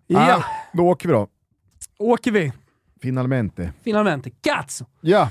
Ja. Då åker vi då. Åker vi. Finalmente. Cazzo! Ja.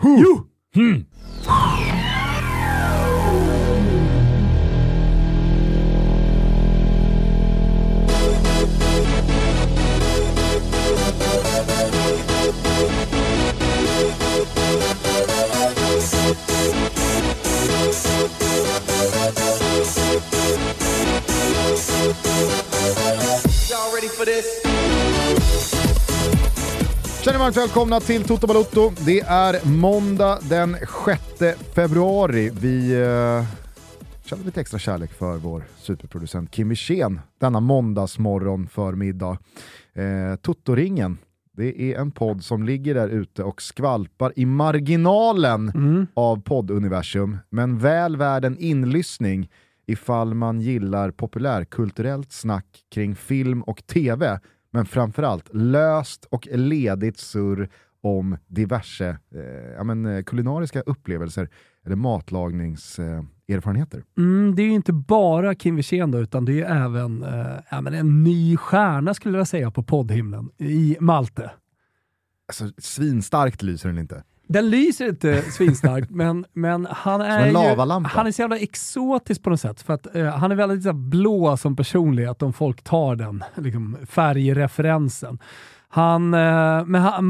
Känner varmt välkomna till Toto Balotto. Det är måndag den 6 februari. Vi känner lite extra kärlek för vår superproducent Kim Wirsén denna måndagsmorgon förmiddag. Toto-ringen. Det är en podd som ligger där ute och skvalpar i marginalen av podduniversum. Men väl värd en inlyssning ifall man gillar populärkulturellt snack kring film och tv. Men framförallt löst och ledigt surr om diverse kulinariska upplevelser eller matlagningserfarenheter. Det är ju inte bara Kim Wirsén då, utan det är ju även en ny stjärna skulle jag säga på poddhimlen i Malte. Alltså svinstarkt lyser den inte. Den lyser inte svinstarkt, men han är ju, han är så jävla exotisk på något sätt, för att han är väldigt så blå som personlighet om folk tar den liksom, färgreferensen. Han har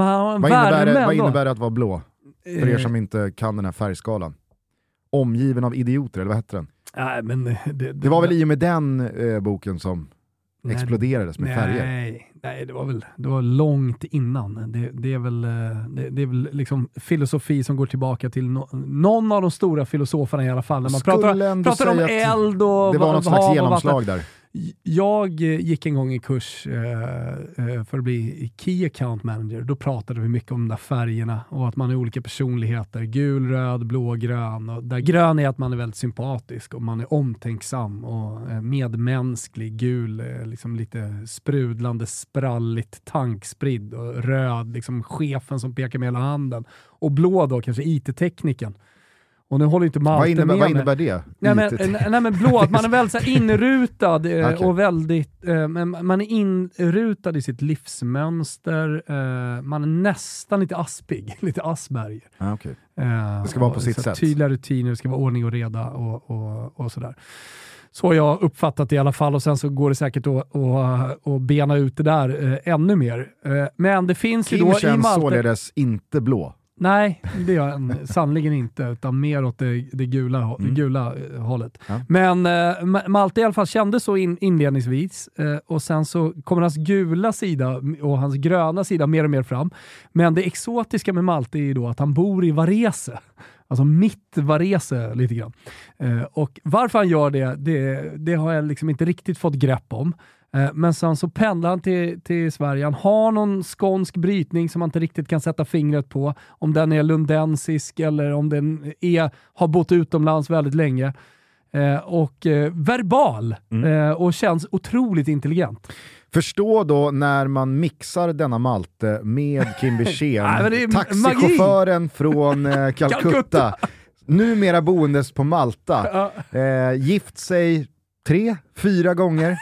vad innebär det att vara blå? För er som inte kan den här färgskalan. Omgiven av idioter, eller vad heter den? Nej, men det var väl i och med den boken som exploderades med färger? Nej, det var långt innan. Det är väl liksom filosofi som går tillbaka till någon av de stora filosoferna i alla fall. När man pratar om eld och det var något slags genomslag där. Jag gick en gång i kurs för att bli Key Account Manager. Då pratade vi mycket om de där färgerna och att man är olika personligheter. Gul, röd, blå, grön. Och där grön är att man är väldigt sympatisk och man är omtänksam och medmänsklig. Gul liksom lite sprudlande, spralligt, tankspridd. Och röd, liksom chefen som pekar med hela handen. Och blå då kanske IT-tekniken. Och nu håller inte Malte med. Vad innebär det? Nej men blå, att man är väldigt så här inrutad okay. Och väldigt man är inrutad i sitt livsmönster. Man är nästan lite aspig, lite Asperger. Okay. Det ska vara på sitt sätt. Tydliga rutiner, det ska vara ordning och reda och sådär. Så har jag uppfattat det i alla fall, och sen så går det säkert att bena ut det där ännu mer. Men det finns Kim ju då känns i Malte således inte blå. Nej, det gör han sannoliken inte, utan mer åt det gula hållet. Ja. Men Malte i alla fall kände så inledningsvis, och sen så kommer hans gula sida och hans gröna sida mer och mer fram. Men det exotiska med Malte är ju då att han bor i Varese. Alltså mitt Varese lite grann. Och varför han gör det har jag liksom inte riktigt fått grepp om. Men sen så pendlar han till Sverige. Han har någon skånsk brytning som man inte riktigt kan sätta fingret på. Om den är lundensisk eller om den har bott utomlands väldigt länge. Och verbal. Och känns otroligt intelligent. Förstå då när man mixar denna Malte med Kim Wirsén, taxichauffören från Calcutta. Numera boendes på Malta. Gift sig 3-4 gånger.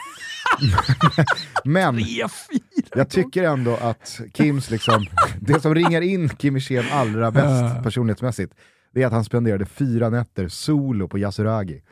Men jag tycker ändå att Kims liksom, det som ringar in Kim Wirsén allra bäst personlighetsmässigt, det är att han spenderade 4 nätter solo på Yasuragi.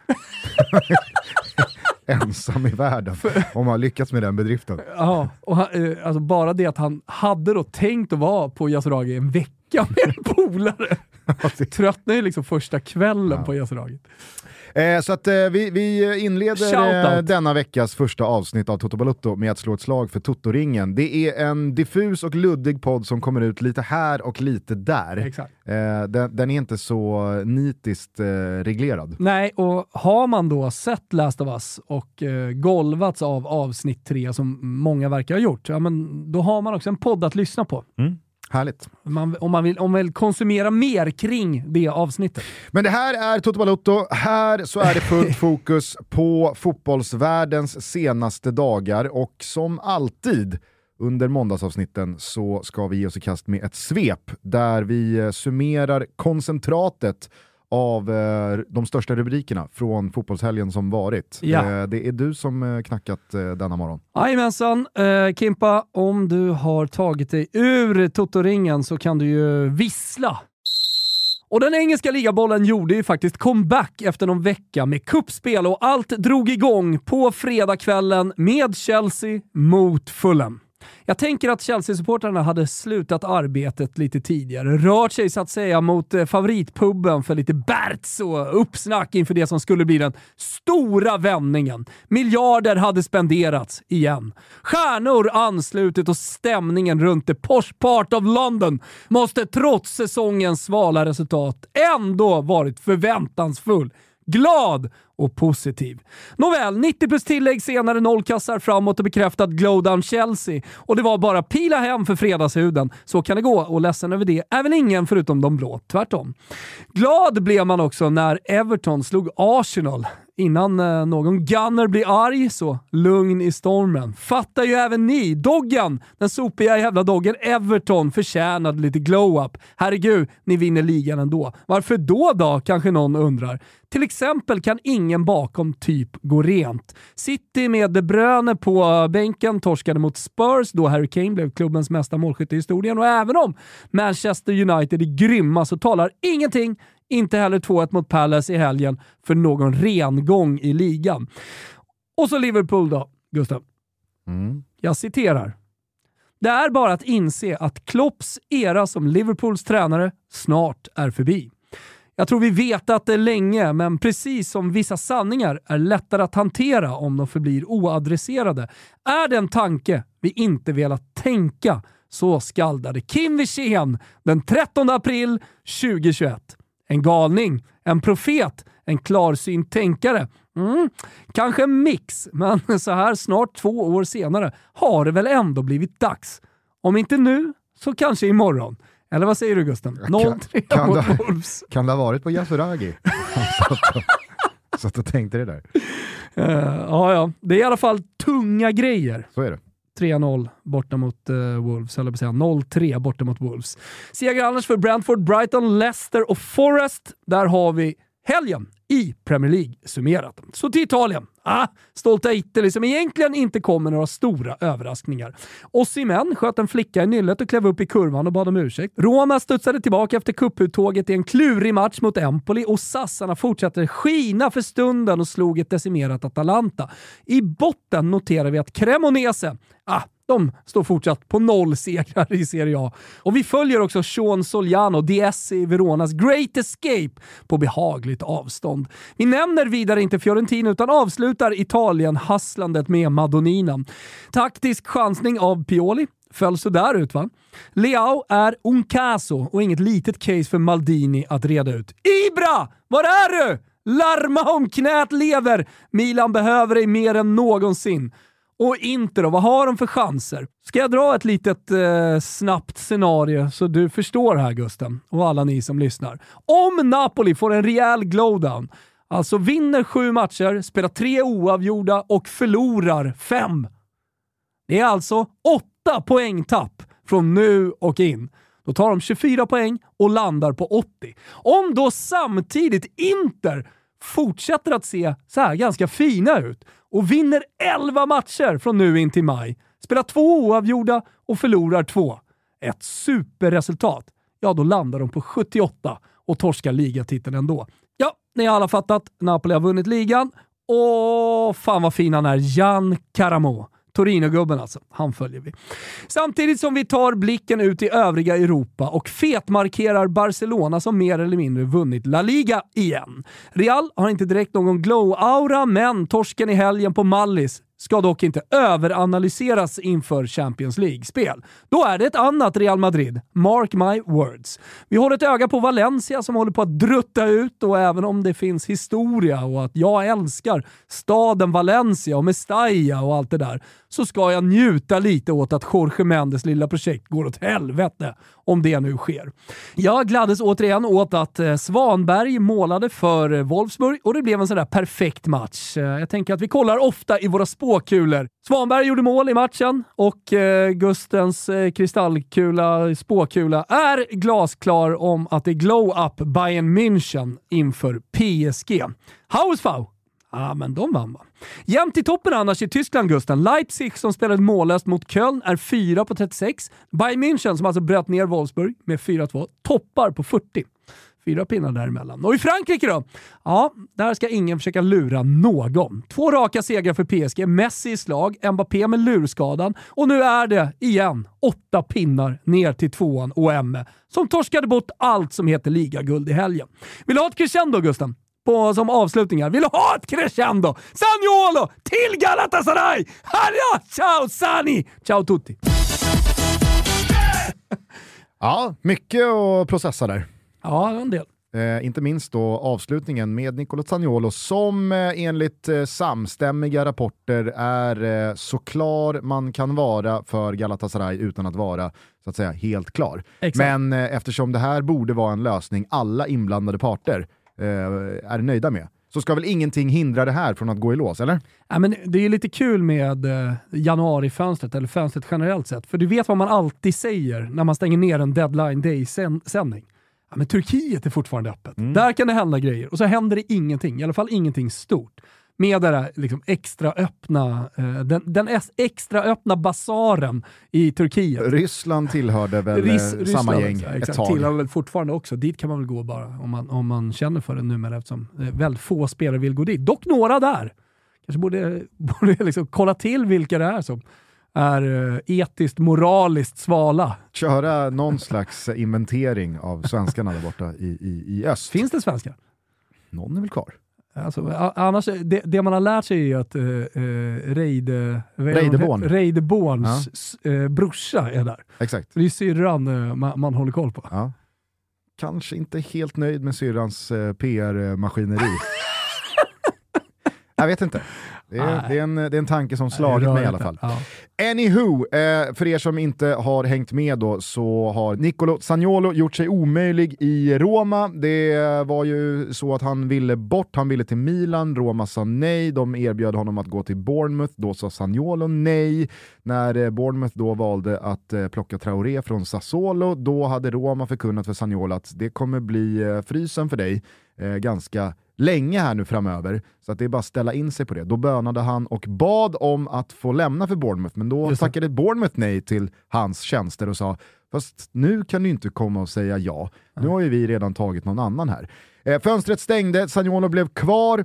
Ensam i världen, om han lyckats med den bedriften. Ja, och alltså bara det att han hade då tänkt att vara på Yasuragi en vecka med en polare. Tröttnade ju liksom första kvällen på Yasuragi. Så att vi inleder denna veckas första avsnitt av Toto Balotto med att slå ett slag för Toto-ringen. Det är en diffus och luddig podd som kommer ut lite här och lite där. Exakt. Den är inte så nitiskt reglerad. Nej, och har man då sett Last of Us och golvats av avsnitt 3 som många verkar ha gjort, ja, men då har man också en podd att lyssna på. Härligt. Om man vill konsumera mer kring det avsnittet. Men det här är Toto Balotto. Här så är det fullt fokus på fotbollsvärldens senaste dagar. Och som alltid under måndagsavsnitten så ska vi ge oss i kast med ett svep där vi summerar koncentratet av de största rubrikerna från fotbollshelgen som varit. Ja. Det är du som knackat denna morgon. Jajamensan, Kimpa, om du har tagit dig ur Toto-ringen så kan du ju vissla. Och den engelska ligabollen gjorde ju faktiskt comeback efter någon vecka med kuppspel och allt drog igång på fredagskvällen med Chelsea mot Fulham. Jag tänker att Chelsea-supportrarna hade slutat arbetet lite tidigare, rört sig så att säga mot favoritpubben för lite Berts och uppsnack inför det som skulle bli den stora vändningen. Miljarder hade spenderats igen. Stjärnor anslutit och stämningen runt the posh part of London måste trots säsongens svala resultat ändå varit förväntansfull, glad och positiv. Nåväl, 90 plus tillägg senare, 0 kassar framåt och bekräftat Glowdown Chelsea. Och det var bara pila hem för fredagshuden. Så kan det gå, och ledsen över det även ingen förutom de blå, tvärtom. Glad blev man också när Everton slog Arsenal. Innan någon gunner blir arg, så lugn i stormen. Fattar ju även ni, doggen, den sopiga jävla doggen Everton förtjänade lite glow-up. Herregud, ni vinner ligan ändå. Varför då, kanske någon undrar. Till exempel kan ingen bakom typ gå rent. City med De Bruyne på bänken torskade mot Spurs då Harry Kane blev klubbens mesta målskytt i historien, och även om Manchester United är grymma så talar ingenting, inte heller 2-1 mot Palace i helgen, för någon rengång i ligan. Och så Liverpool då, Gustav. Jag citerar. Det är bara att inse att Klopps era som Liverpools tränare snart är förbi. Jag tror vi vetat det länge, men precis som vissa sanningar är lättare att hantera om de förblir oadresserade, är det en tanke vi inte velat tänka, så skaldade Kim Wirsén den 13 april 2021. En galning, en profet, en klarsynt tänkare. Kanske en mix, men så här snart 2 år senare har det väl ändå blivit dags. Om inte nu, så kanske imorgon. Eller vad säger du, Gusten? 0-3 mot Wolves. Kan det ha varit på Yasuragi? Så att du tänkte det där. Ja. Det är i alla fall tunga grejer. Så är det. 3-0 borta mot Wolves, eller säga 0-3 borta mot Wolves. Seger annars för Brentford, Brighton, Leicester och Forest. Där har vi helgen i Premier League summerat. Så till Italien. Stolta Italy som egentligen inte kommer några stora överraskningar. Osimhen sköt en flicka i nyllet och klev upp i kurvan och bad om ursäkt. Roma studsade tillbaka efter kupputtåget i en klurig match mot Empoli, och sassarna fortsatte skina för stunden och slog ett decimerat Atalanta. I botten noterar vi att Cremonese, de står fortsatt på 0 segrar i Serie A. Och vi följer också Sean Soliano, DS i Veronas Great Escape, på behagligt avstånd. Vi nämner vidare inte Fiorentina utan avslutar Italien-hasslandet med Madonnina. Taktisk chansning av Pioli. Föll så där ut, va? Leao är un caso och inget litet case för Maldini att reda ut. Ibra! Var är du? Larma om knät lever! Milan behöver dig mer än någonsin. Och Inter då, vad har de för chanser? Ska jag dra ett litet snabbt scenario så du förstår här, Gusten, och alla ni som lyssnar. Om Napoli får en rejäl glowdown, alltså vinner 7 matcher, spelar 3 oavgjorda och förlorar 5. Det är alltså 8 poängtapp från nu och in. Då tar de 24 poäng och landar på 80. Om då samtidigt Inter fortsätter att se så här ganska fina ut och vinner 11 matcher från nu in till maj, spelar 2 oavgjorda och förlorar 2. Ett superresultat. Ja, då landar de på 78 och torskar ligatiteln ändå. Ja, ni har alla fattat. Napoli har vunnit ligan. Och fan vad fin han är. Gian Caramo. Torino-gubben alltså. Han följer vi. Samtidigt som vi tar blicken ut i övriga Europa och fetmarkerar Barcelona som mer eller mindre vunnit La Liga igen. Real har inte direkt någon glow-aura, men torsken i helgen på Mallis ska dock inte överanalyseras inför Champions League-spel. Då är det ett annat Real Madrid. Mark my words. Vi håller ett öga på Valencia som håller på att drutta ut, och även om det finns historia och att jag älskar staden Valencia och Mestalla och allt det där, så ska jag njuta lite åt att Jorge Mendes lilla projekt går åt helvete, om det nu sker. Jag gladdes återigen åt att Svanberg målade för Wolfsburg, och det blev en sån där perfekt match. Jag tänker att vi kollar ofta i våra spår spåkulor. Svanberg gjorde mål i matchen och Gustens kristallkula, spåkula, är glasklar om att det är glow-up Bayern München inför PSG. Hausfau. Ja, men de vann va? Jämt i toppen annars i Tyskland, Gusten. Leipzig som spelade mållöst mot Köln är 4 på 36. Bayern München som alltså bröt ner Wolfsburg med 4-2 toppar på 40. 4 pinnar däremellan. Och i Frankrike då? Ja, där ska ingen försöka lura någon. 2 raka segrar för PSG, Messi i slag, Mbappé med lurskadan och nu är det igen 8 pinnar ner till 2an OM som torskade bort allt som heter ligaguld i helgen. Vill du ha ett crescendo, Gusten? Som avslutningar. Vill du ha ett crescendo? Zaniolo till Galatasaray! Haja! Ciao Sani! Ciao tutti! Ja, mycket att processa där. Ja, en del. Inte minst då avslutningen med Nicolo Zaniolo som enligt samstämmiga rapporter är så klar man kan vara för Galatasaray utan att vara så att säga helt klar. Exakt. Men eftersom det här borde vara en lösning alla inblandade parter är nöjda med, så ska väl ingenting hindra det här från att gå i lås, eller? Ja, men det är lite kul med januarifönstret, eller fönstret generellt sett. För du vet vad man alltid säger när man stänger ner en deadline day-sändning. Ja, men Turkiet är fortfarande öppet. Där kan det hända grejer. Och så händer det ingenting, i alla fall ingenting stort. Med det där liksom extra öppna, den extra öppna basaren i Turkiet. Ryssland tillhörde väl samma gäng ett tag. Tillhör väl fortfarande också. Dit kan man väl gå bara om man känner för det numera, eftersom väldigt få spelare vill gå dit. Dock några där. Kanske borde liksom kolla till vilka det är som är etiskt, moraliskt svala. Köra någon slags inventering av svenskarna där borta i öst. Finns det svenskar? Någon är väl kvar. Alltså, annars, det man har lärt sig är att Reideborns brorsa är där. Exakt. Det är syrran man håller koll på. Ja. Kanske inte helt nöjd med syrrans PR-maskineri. Jag vet inte. Det är en tanke som slagit mig i alla fall. Ja. Anywho, för er som inte har hängt med då, så har Nicolo Zaniolo gjort sig omöjlig i Roma. Det var ju så att han ville bort, han ville till Milan, Roma sa nej, de erbjöd honom att gå till Bournemouth, då sa Zaniolo nej. När Bournemouth då valde att plocka Traoré från Sassuolo, då hade Roma förkunnat för Zaniolo att det kommer bli frysen för dig ganska länge här nu framöver, så att det är bara att ställa in sig på det. Då bönade han och bad om att få lämna för Bournemouth, men då tackade Bournemouth nej till hans tjänster och sa, fast nu kan du inte komma och säga ja. Nu har ju vi redan tagit någon annan här. Fönstret stängde, Zaniolo blev kvar,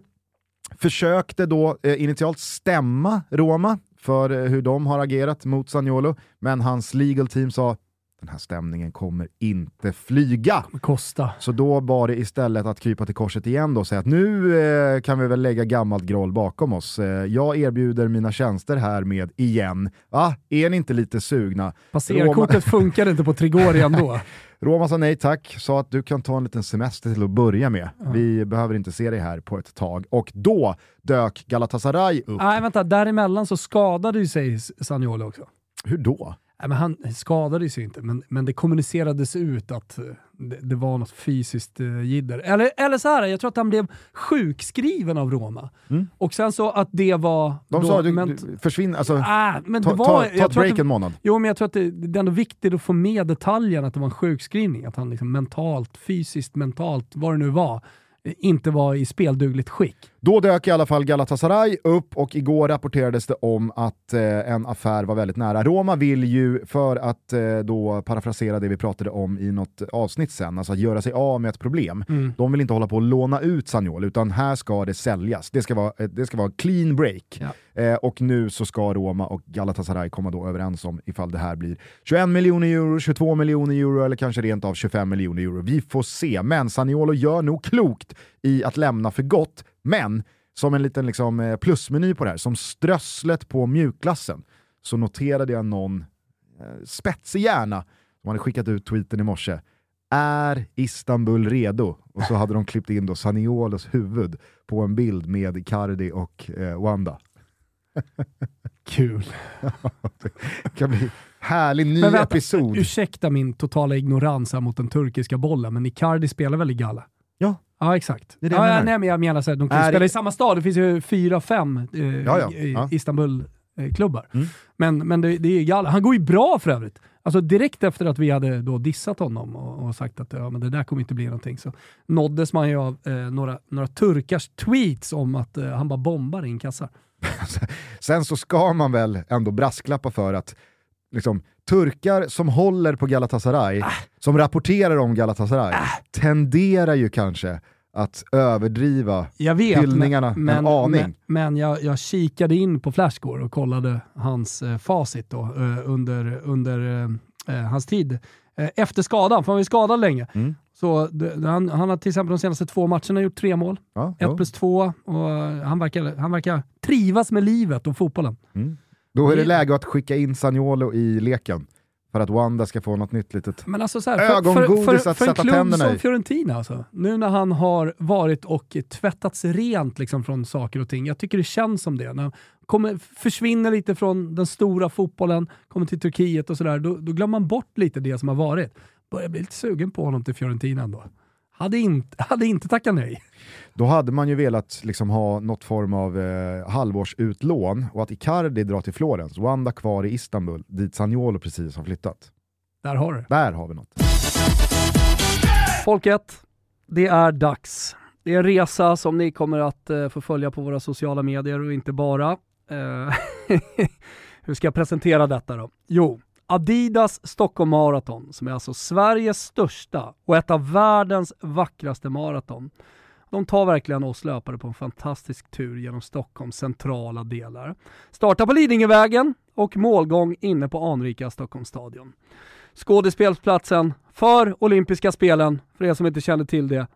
försökte då initialt stämma Roma för hur de har agerat mot Zaniolo, men hans legal team sa, den här stämningen kommer inte flyga. Kosta. Så då var det istället att krypa till korset igen då och säga att nu kan vi väl lägga gammalt groll bakom oss. Jag erbjuder mina tjänster här med igen. Är ni inte lite sugna? Passerkortet funkar inte på Trigori ändå. Roma sa nej tack, sa att du kan ta en liten semester till att börja med. Vi behöver inte se dig här på ett tag. Och då dök Galatasaray upp. Nej, vänta, däremellan så skadade ju sig Zaniolo också. Hur då? Nej, men han skadade sig inte, men det kommunicerades ut att det var något fysiskt jidder. Eller så här, jag tror att han blev sjukskriven av Roma. Och sen så att det var... De sa du försvinner, alltså ta ett break en månad. Jo, men jag tror att det är ändå viktigt att få med detaljen att det var en sjukskrivning. Att han liksom mentalt, fysiskt, mentalt, vad det nu var, inte var i speldugligt skick. Då dök i alla fall Galatasaray upp och igår rapporterades det om att en affär var väldigt nära. Roma vill ju, för att då parafrasera det vi pratade om i något avsnitt sen, alltså att göra sig av med ett problem. De vill inte hålla på att låna ut Zaniolo, utan här ska det säljas. Det ska vara clean break. Ja. Och nu så ska Roma och Galatasaray komma då överens om ifall det här blir 21 miljoner euro, 22 miljoner euro eller kanske rent av 25 miljoner euro. Vi får se, men Zaniolo gör nog klokt i att lämna för gott. Men som en liten liksom plusmeny på det här, som strösslet på mjukglassen, så noterade jag någon spetsig hjärna som hade skickat ut tweeten i morse. Är Istanbul redo? Och så hade de klippt in då Zaniolos huvud på en bild med Icardi och Wanda. Kul. Det kan bli härlig ny episod. Ursäkta min totala ignorans här mot den turkiska bollen, men Icardi spelar väl i Gala? Ja. Ja, exakt. Det är det nej, men jag menar så här, de kan spela i samma stad. Det finns ju 4-5 Istanbul-klubbar. Men det är galet. Han går ju bra för övrigt. Alltså direkt efter att vi hade då dissat honom och sagt att men det där kommer inte bli någonting, så nåddes man ju av några turkars tweets om att han bara bombar in kassar. Sen så ska man väl ändå brasklappa för att liksom, turkar som håller på Galatasaray, som rapporterar om Galatasaray, tenderar ju kanske att överdriva hyllningarna en aning. Men jag kikade in på Flashscore och kollade hans facit då, under hans tid. Efter skadan, för han var ju skadad länge. Så han har till exempel de senaste 2 matcherna gjort 3 mål. 1+2, och han verkar trivas med livet och fotbollen. Då är det läge att skicka in Zaniolo i leken för att Wanda ska få något nytt litet ögongodis att sätta tänderna i. För en klubb som Fiorentina alltså. Nu när han har varit och tvättats rent liksom från saker och ting. Jag tycker det känns som det. När han försvinner lite från den stora fotbollen, kommer till Turkiet och sådär. Då glömmer man bort lite det som har varit. Börjar bli lite sugen på honom till Fiorentina ändå. Hade inte tackat nej. Då hade man ju velat liksom ha något form av halvårsutlån och att Icardi drar till Florens. Wanda kvar i Istanbul, dit Zaniolo precis har flyttat. Där har du. Där har vi något. Folket, det är dags. Det är en resa som ni kommer att få följa på våra sociala medier och inte bara. Hur ska jag presentera detta då? Jo, Adidas Stockholm Marathon, som är alltså Sveriges största och ett av världens vackraste maraton. De tar verkligen oss löpare på en fantastisk tur genom Stockholms centrala delar. Startar på Lidingövägen och målgång inne på anrika Stockholmsstadion. Skådespelsplatsen för olympiska spelen, för er som inte känner till det,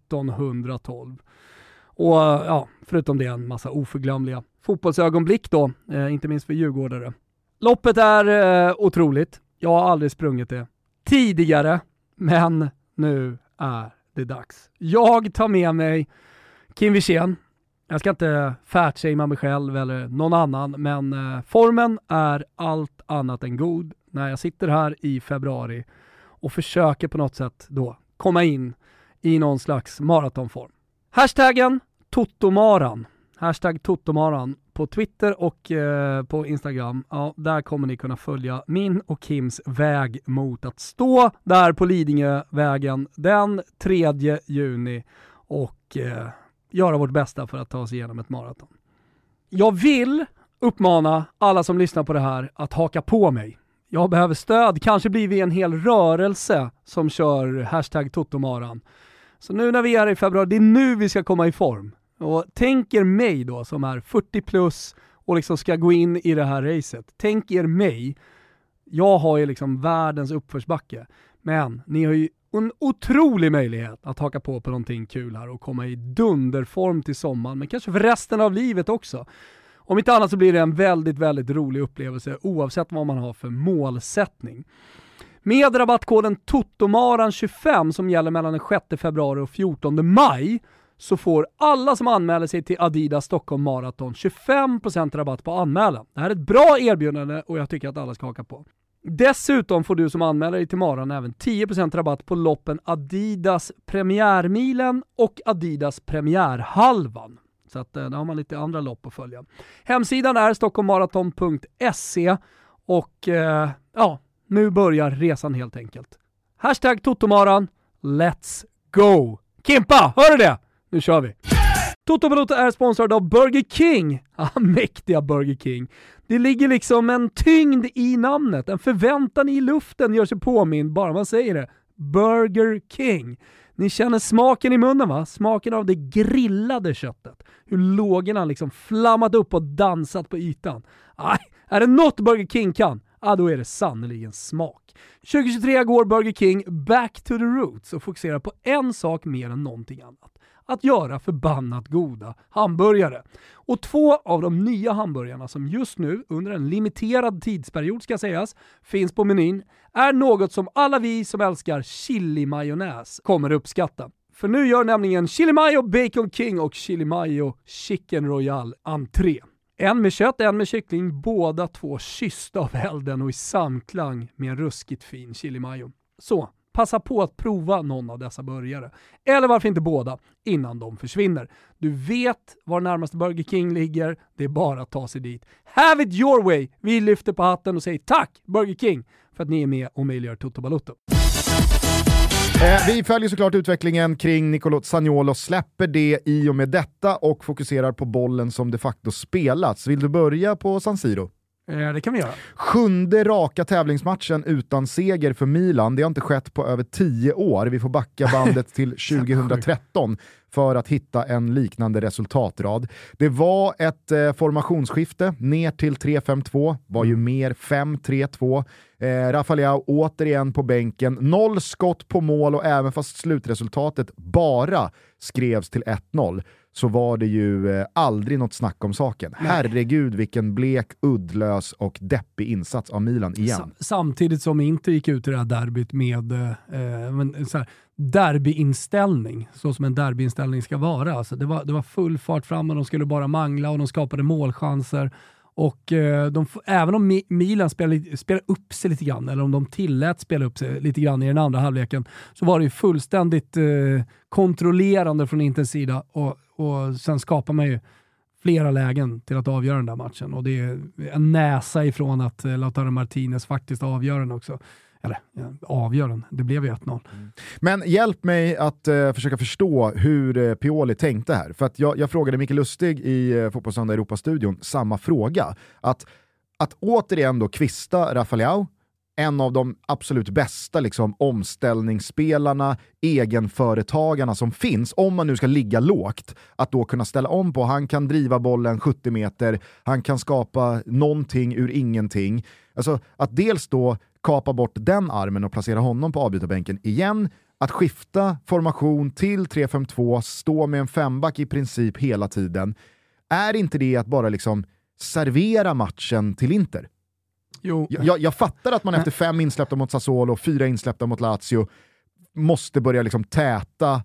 1912. Och ja, förutom det en massa oförglömliga fotbollsögonblick då, inte minst för djurgårdare. Loppet är otroligt. Jag har aldrig sprungit det tidigare, men nu är det dags. Jag tar med mig Kim Wirsén. Jag ska inte fatshamea mig själv eller någon annan, men formen är allt annat än god när jag sitter här i februari och försöker på något sätt då komma in i någon slags maratonform. Hashtaggen Totomaran. Hashtag Totomaran på Twitter och på Instagram. Ja, där kommer ni kunna följa min och Kims väg mot att stå där på Lidingövägen den 3 juni och göra vårt bästa för att ta oss igenom ett maraton. Jag vill uppmana alla som lyssnar på det här att haka på mig. Jag behöver stöd. Kanske blir vi en hel rörelse som kör hashtag Totomaran. Så nu när vi är i februari, det är nu vi ska komma i form. Och tänker mig då som är 40 plus och liksom ska gå in i det här racet. Tänk er mig. Jag har ju liksom världens uppförsbacke. Men ni har ju en otrolig möjlighet att haka på någonting kul här och komma i dunderform till sommaren. Men kanske för resten av livet också. Om inte annat så blir det en väldigt, väldigt rolig upplevelse oavsett vad man har för målsättning. Med rabattkoden TOTOMARAN25 som gäller mellan den 6 februari och 14 maj så får alla som anmäler sig till Adidas Stockholm Marathon 25% rabatt på anmälan. Det här är ett bra erbjudande och jag tycker att alla ska haka på. Dessutom får du som anmäler dig till Maran även 10% rabatt på loppen Adidas Premiärmilen och Adidas Premiärhalvan. Så att där har man lite andra lopp att följa. Hemsidan är stockholmmaraton.se och ja, nu börjar resan helt enkelt. Hashtag Totomaran, let's go! Kimpa, hör du det? Nu kör vi! Toto Balotto är sponsrad av Burger King. Mäktiga Burger King. Det ligger liksom en tyngd i namnet. En förväntan i luften gör sig påmind bara man säger det. Burger King. Ni känner smaken i munnen va? Smaken av det grillade köttet. Hur lågorna liksom flammat upp och dansat på ytan. Är det något Burger King kan? Då är det sannoliken smak. 2023 går Burger King back to the roots och fokuserar på en sak mer än någonting annat. Att göra förbannat goda hamburgare. Och 2 av de nya hamburgarna som just nu under en limiterad tidsperiod ska sägas finns på menyn är något som alla vi som älskar chili majonnäs kommer uppskatta. För nu gör nämligen Chili Mayo Bacon King och Chili Mayo Chicken Royale entré. En med kött, en med kyckling, båda 2 kyssta av elden och i samklang med en ruskigt fin chili mayo. Så, passa på att prova någon av dessa burgare. Eller varför inte båda innan de försvinner. Du vet var närmaste Burger King ligger. Det är bara att ta sig dit. Have it your way! Vi lyfter på hatten och säger tack Burger King för att ni är med och möjliggör Toto Balotto. Vi följer såklart utvecklingen kring Nicolo Zaniolo, släpper det i och med detta och fokuserar på bollen som de facto spelats. Vill du börja på San Siro? Det kan vi göra. 7:e raka tävlingsmatchen utan seger för Milan. Det har inte skett på över 10 år. Vi får backa bandet till 2013 för att hitta en liknande resultatrad. Det var ett formationsskifte ner till 3-5-2, var ju mer 5-3-2. Rafael återigen på bänken, 0 skott på mål och även fast slutresultatet bara skrevs till 1-0 så var det ju aldrig något snack om saken. Nej. Herregud vilken blek, uddlös och deppig insats av Milan igen. Samtidigt som Inter gick ut i det här derbyt med så här, derbyinställning, så som en derbyinställning ska vara. Alltså det var full fart fram och de skulle bara mangla och de skapade målchanser. Och även om Milan spelade upp sig lite grann, eller om de tillät spela upp sig lite grann i den andra halvleken, så var det ju fullständigt kontrollerande från Inters sida och sen skapar man ju flera lägen till att avgöra den där matchen. Och det är en näsa ifrån att Lautaro Martinez faktiskt avgör den också. Eller avgör den. Det blev ju 1-0. Men hjälp mig att försöka förstå hur Pioli tänkte här. För att jag frågade Micke Lustig i Fotbollssöndag Europa-studion samma fråga. Att återigen då kvista Rafael, en av de absolut bästa liksom, omställningsspelarna, egenföretagarna som finns, om man nu ska ligga lågt, att då kunna ställa om på. Han kan driva bollen 70 meter, han kan skapa någonting ur ingenting. Alltså att dels då kapa bort den armen och placera honom på avbytarbänken igen, att skifta formation till 3-5-2, stå med en femback i princip hela tiden. Är inte det att bara liksom servera matchen till Inter? Jo. Jag fattar att man efter 5 insläppta mot Sassuolo och 4 insläppta mot Lazio måste börja liksom täta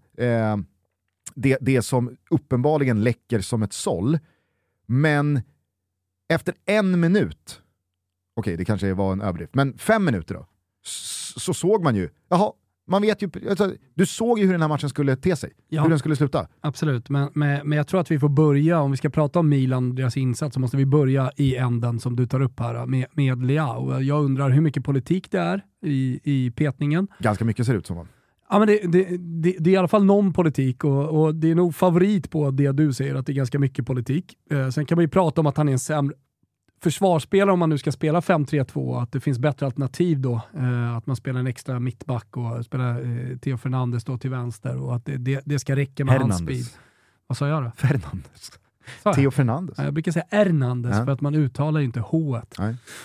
det som uppenbarligen läcker som ett såll. Men efter 1 minut, okej, det kanske var en överdrift, men 5 minuter då, så såg man ju, man vet ju, alltså, du såg ju hur den här matchen skulle te sig, hur den skulle sluta. Absolut, men jag tror att vi får börja, om vi ska prata om Milan, deras insats, så måste vi börja i änden som du tar upp här med Leao. Jag undrar hur mycket politik det är i petningen. Ganska mycket ser det ut som. Ja, men det är i alla fall någon politik och det är nog favorit på det du säger, att det är ganska mycket politik. Sen kan man ju prata om att han är en sämre försvarsspelare om man nu ska spela 5-3-2, att det finns bättre alternativ då, att man spelar en extra mittback och spelar Theo Fernandes då till vänster och att det ska räcka med hans speed. Vad sa jag då? Fernandes. Theo Fernandes. Jag brukar säga Hernandez för att man uttalar inte H-et.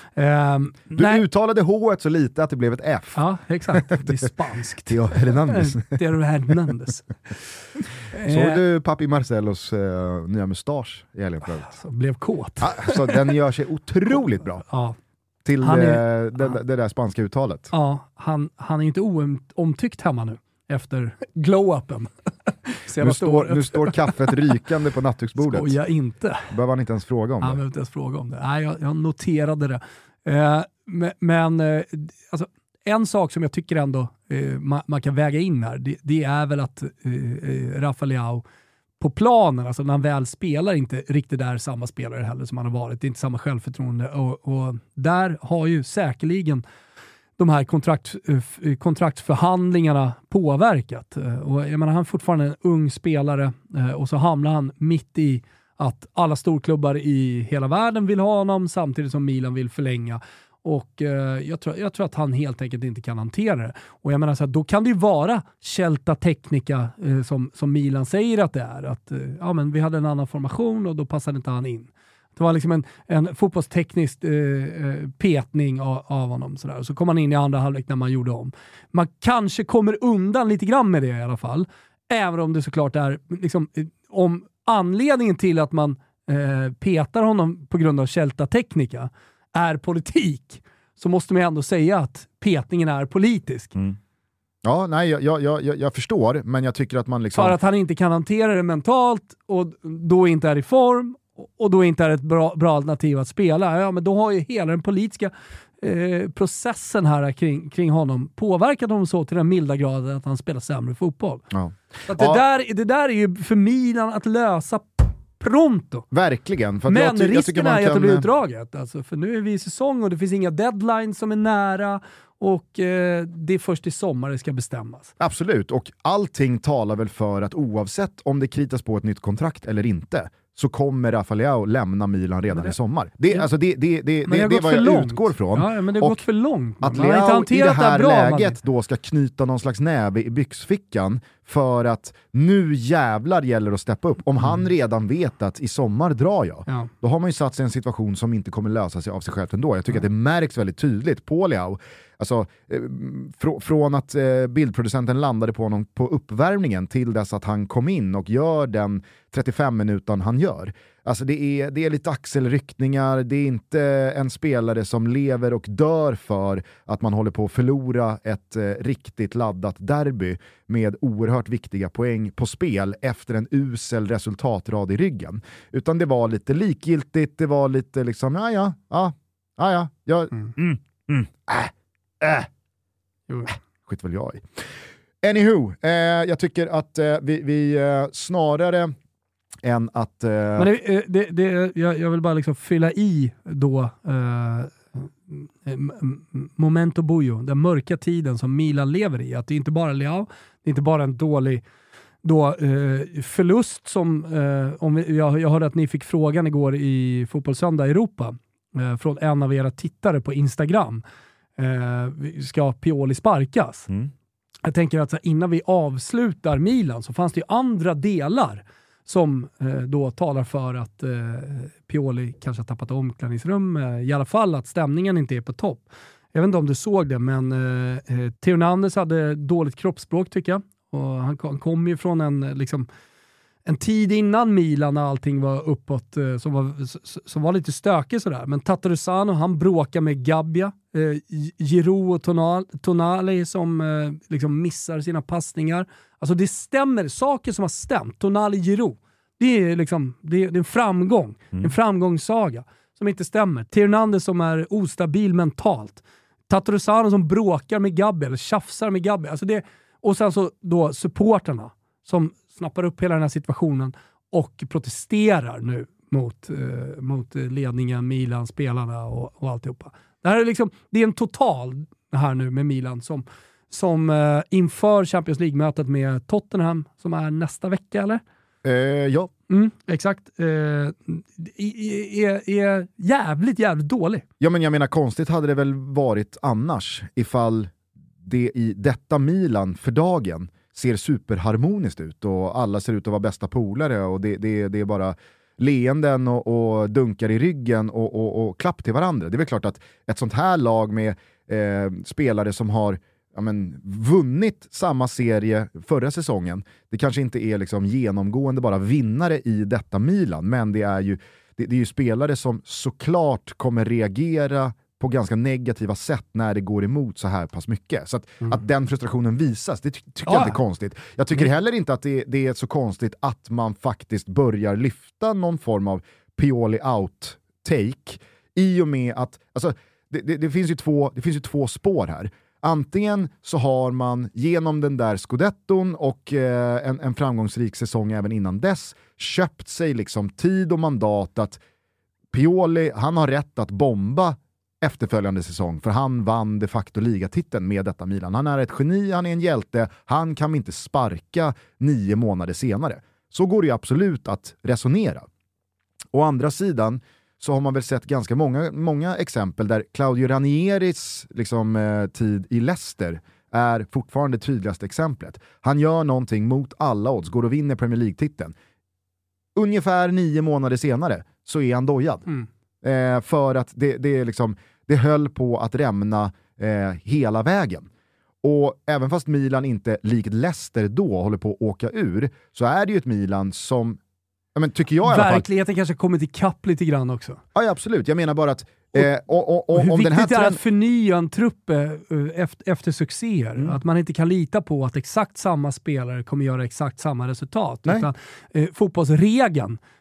Du uttalade H-et så lite att det blev ett F. Ja, exakt. Det är spanskt. Theo Hernandez. Theo Hernandez. Såg du Papi Marcelos nya mustasch i helgen? Alltså, blev kåt. Så den gör sig otroligt bra. Ja. Till det där spanska uttalet. Ja, han är inte omtyckt hemma nu. Efter glow-upen. Nu står kaffet rykande på nattduksbordet. Skoja inte. Behöver han inte ens fråga om det? Han behöver inte ens fråga om det. Nej, jag noterade det. Men alltså, en sak som jag tycker ändå man kan väga in här, det är väl att Rafael på planen, alltså när han väl spelar, inte riktigt är samma spelare heller som han har varit. Det är inte samma självförtroende. Och där har ju säkerligen de här kontraktsförhandlingarna påverkat. Och jag menar, han är fortfarande en ung spelare och så hamnar han mitt i att alla storklubbar i hela världen vill ha honom samtidigt som Milan vill förlänga. Och jag tror att han helt enkelt inte kan hantera det. Och jag menar så här, då kan det ju vara Celta Tecnica som Milan säger att det är. Att men vi hade en annan formation och då passade inte han in. Det var liksom en fotbollsteknisk petning av honom. Sådär. Så kom han in i andra halvlek när man gjorde om. Man kanske kommer undan lite grann med det i alla fall. Även om det såklart är liksom, om anledningen till att man petar honom på grund av Celta Tecnica är politik, så måste man ändå säga att petningen är politisk. Mm. Ja, nej, jag förstår, men jag tycker att man liksom... För att han inte kan hantera det mentalt och då inte är i form och då inte är ett bra alternativ att spela. Ja, men då har ju hela den politiska processen här kring honom påverkat honom så till den milda graden att han spelar sämre fotboll. Ja. Så att det där är ju för Milan att lösa pronto. Verkligen. För men risken är att det blir utdraget. Alltså, för nu är vi i säsong och det finns inga deadlines som är nära. Och det är först i sommar det ska bestämmas. Absolut, och allting talar väl för att oavsett om det kritas på ett nytt kontrakt eller inte, så kommer Rafael Leao lämna Milan redan i sommar. Det är vad jag utgår från. Ja, men det har gått för långt. Att Leao i det här läget då ska knyta någon slags näve i byxfickan för att nu jävlar gäller att steppa upp. Om han redan vet att i sommar drar jag, då har man ju satt sig i en situation som inte kommer lösa sig av sig själv ändå. Jag tycker att det märks väldigt tydligt på Leao. Alltså, från att bildproducenten landade på honom på uppvärmningen till dess att han kom in och gör den 35 minuter han gör. Alltså det är lite axelryckningar, det är inte en spelare som lever och dör för att man håller på att förlora ett riktigt laddat derby med oerhört viktiga poäng på spel efter en usel resultatrad i ryggen. Utan det var lite likgiltigt, det var lite liksom skit väl jag i. Anywho, jag tycker att vi snarare än att... Men jag vill bara liksom fylla i då momento buio, den mörka tiden som Milan lever i. Att det är inte bara Leao, det är inte bara en dålig förlust som jag hörde att ni fick frågan igår i Fotbollssöndag Europa från en av era tittare på Instagram. Ska Pioli sparkas? Jag tänker att innan vi avslutar Milan så fanns det ju andra delar som då talar för att Pioli kanske har tappat omklädningsrum, i alla fall att stämningen inte är på topp. Jag vet inte om du såg det, men Theo Hernandez hade dåligt kroppsspråk tycker jag, och han kom ju från en tid innan Milan när allting var uppåt som var lite stökigt sådär. Men Tatarusano, han bråkar med Gabbia. Giroud och Tonali som missar sina passningar. Alltså det stämmer, saker som har stämt. Tonali, Giroud. Det är en framgång. En framgångssaga som inte stämmer. Hernandez som är ostabil mentalt. Tatarusano som bråkar med Gabbia eller tjafsar med Gabbia. Alltså och sen så då supporterna som snappar upp hela den här situationen och protesterar nu mot ledningen, Milan, spelarna och alltihopa. Det här är det är en total här nu med Milan som inför Champions League-mötet med Tottenham som är nästa vecka, eller? Ja. Exakt. Är jävligt dålig. Ja, men jag menar, konstigt hade det väl varit annars ifall det i detta Milan för dagen ser superharmoniskt ut och alla ser ut att vara bästa polare och det är bara leenden och dunkar i ryggen och klapp till varandra. Det är väl klart att ett sånt här lag med spelare som har vunnit samma serie förra säsongen, det kanske inte är genomgående bara vinnare i detta Milan, men det är ju spelare som såklart kommer reagera på ganska negativa sätt när det går emot så här pass mycket. Så att den frustrationen visas, det tycker jag inte är konstigt. Jag tycker heller inte att det är så konstigt att man faktiskt börjar lyfta någon form av Pioli out-take i och med att det finns ju två spår här. Antingen så har man genom den där Scudetton och en framgångsrik säsong även innan dess köpt sig tid och mandat att Pioli, han har rätt att bomba efterföljande säsong, för han vann de facto ligatiteln med detta Milan. Han är ett geni, han är en hjälte, han kan inte sparka 9 månader senare. Så går det ju absolut att resonera. Å andra sidan så har man väl sett ganska många exempel där Claudio Ranieris tid i Leicester är fortfarande tydligaste exemplet. Han gör någonting mot alla odds, går och vinner Premier League-titeln. Ungefär 9 månader senare så är han dojad. För att det höll på att rämna hela vägen. Och även fast Milan inte likt Leicester då håller på att åka ur, så är det ju ett Milan som, tycker jag i alla fall, verkligheten kanske kommit ikapp lite grann också. Ja, absolut. Jag menar bara att och hur om viktigt den här är att förnya en trupp efter succéer. Att man inte kan lita på att exakt samma spelare kommer göra exakt samma resultat. Utan fotbollsregeln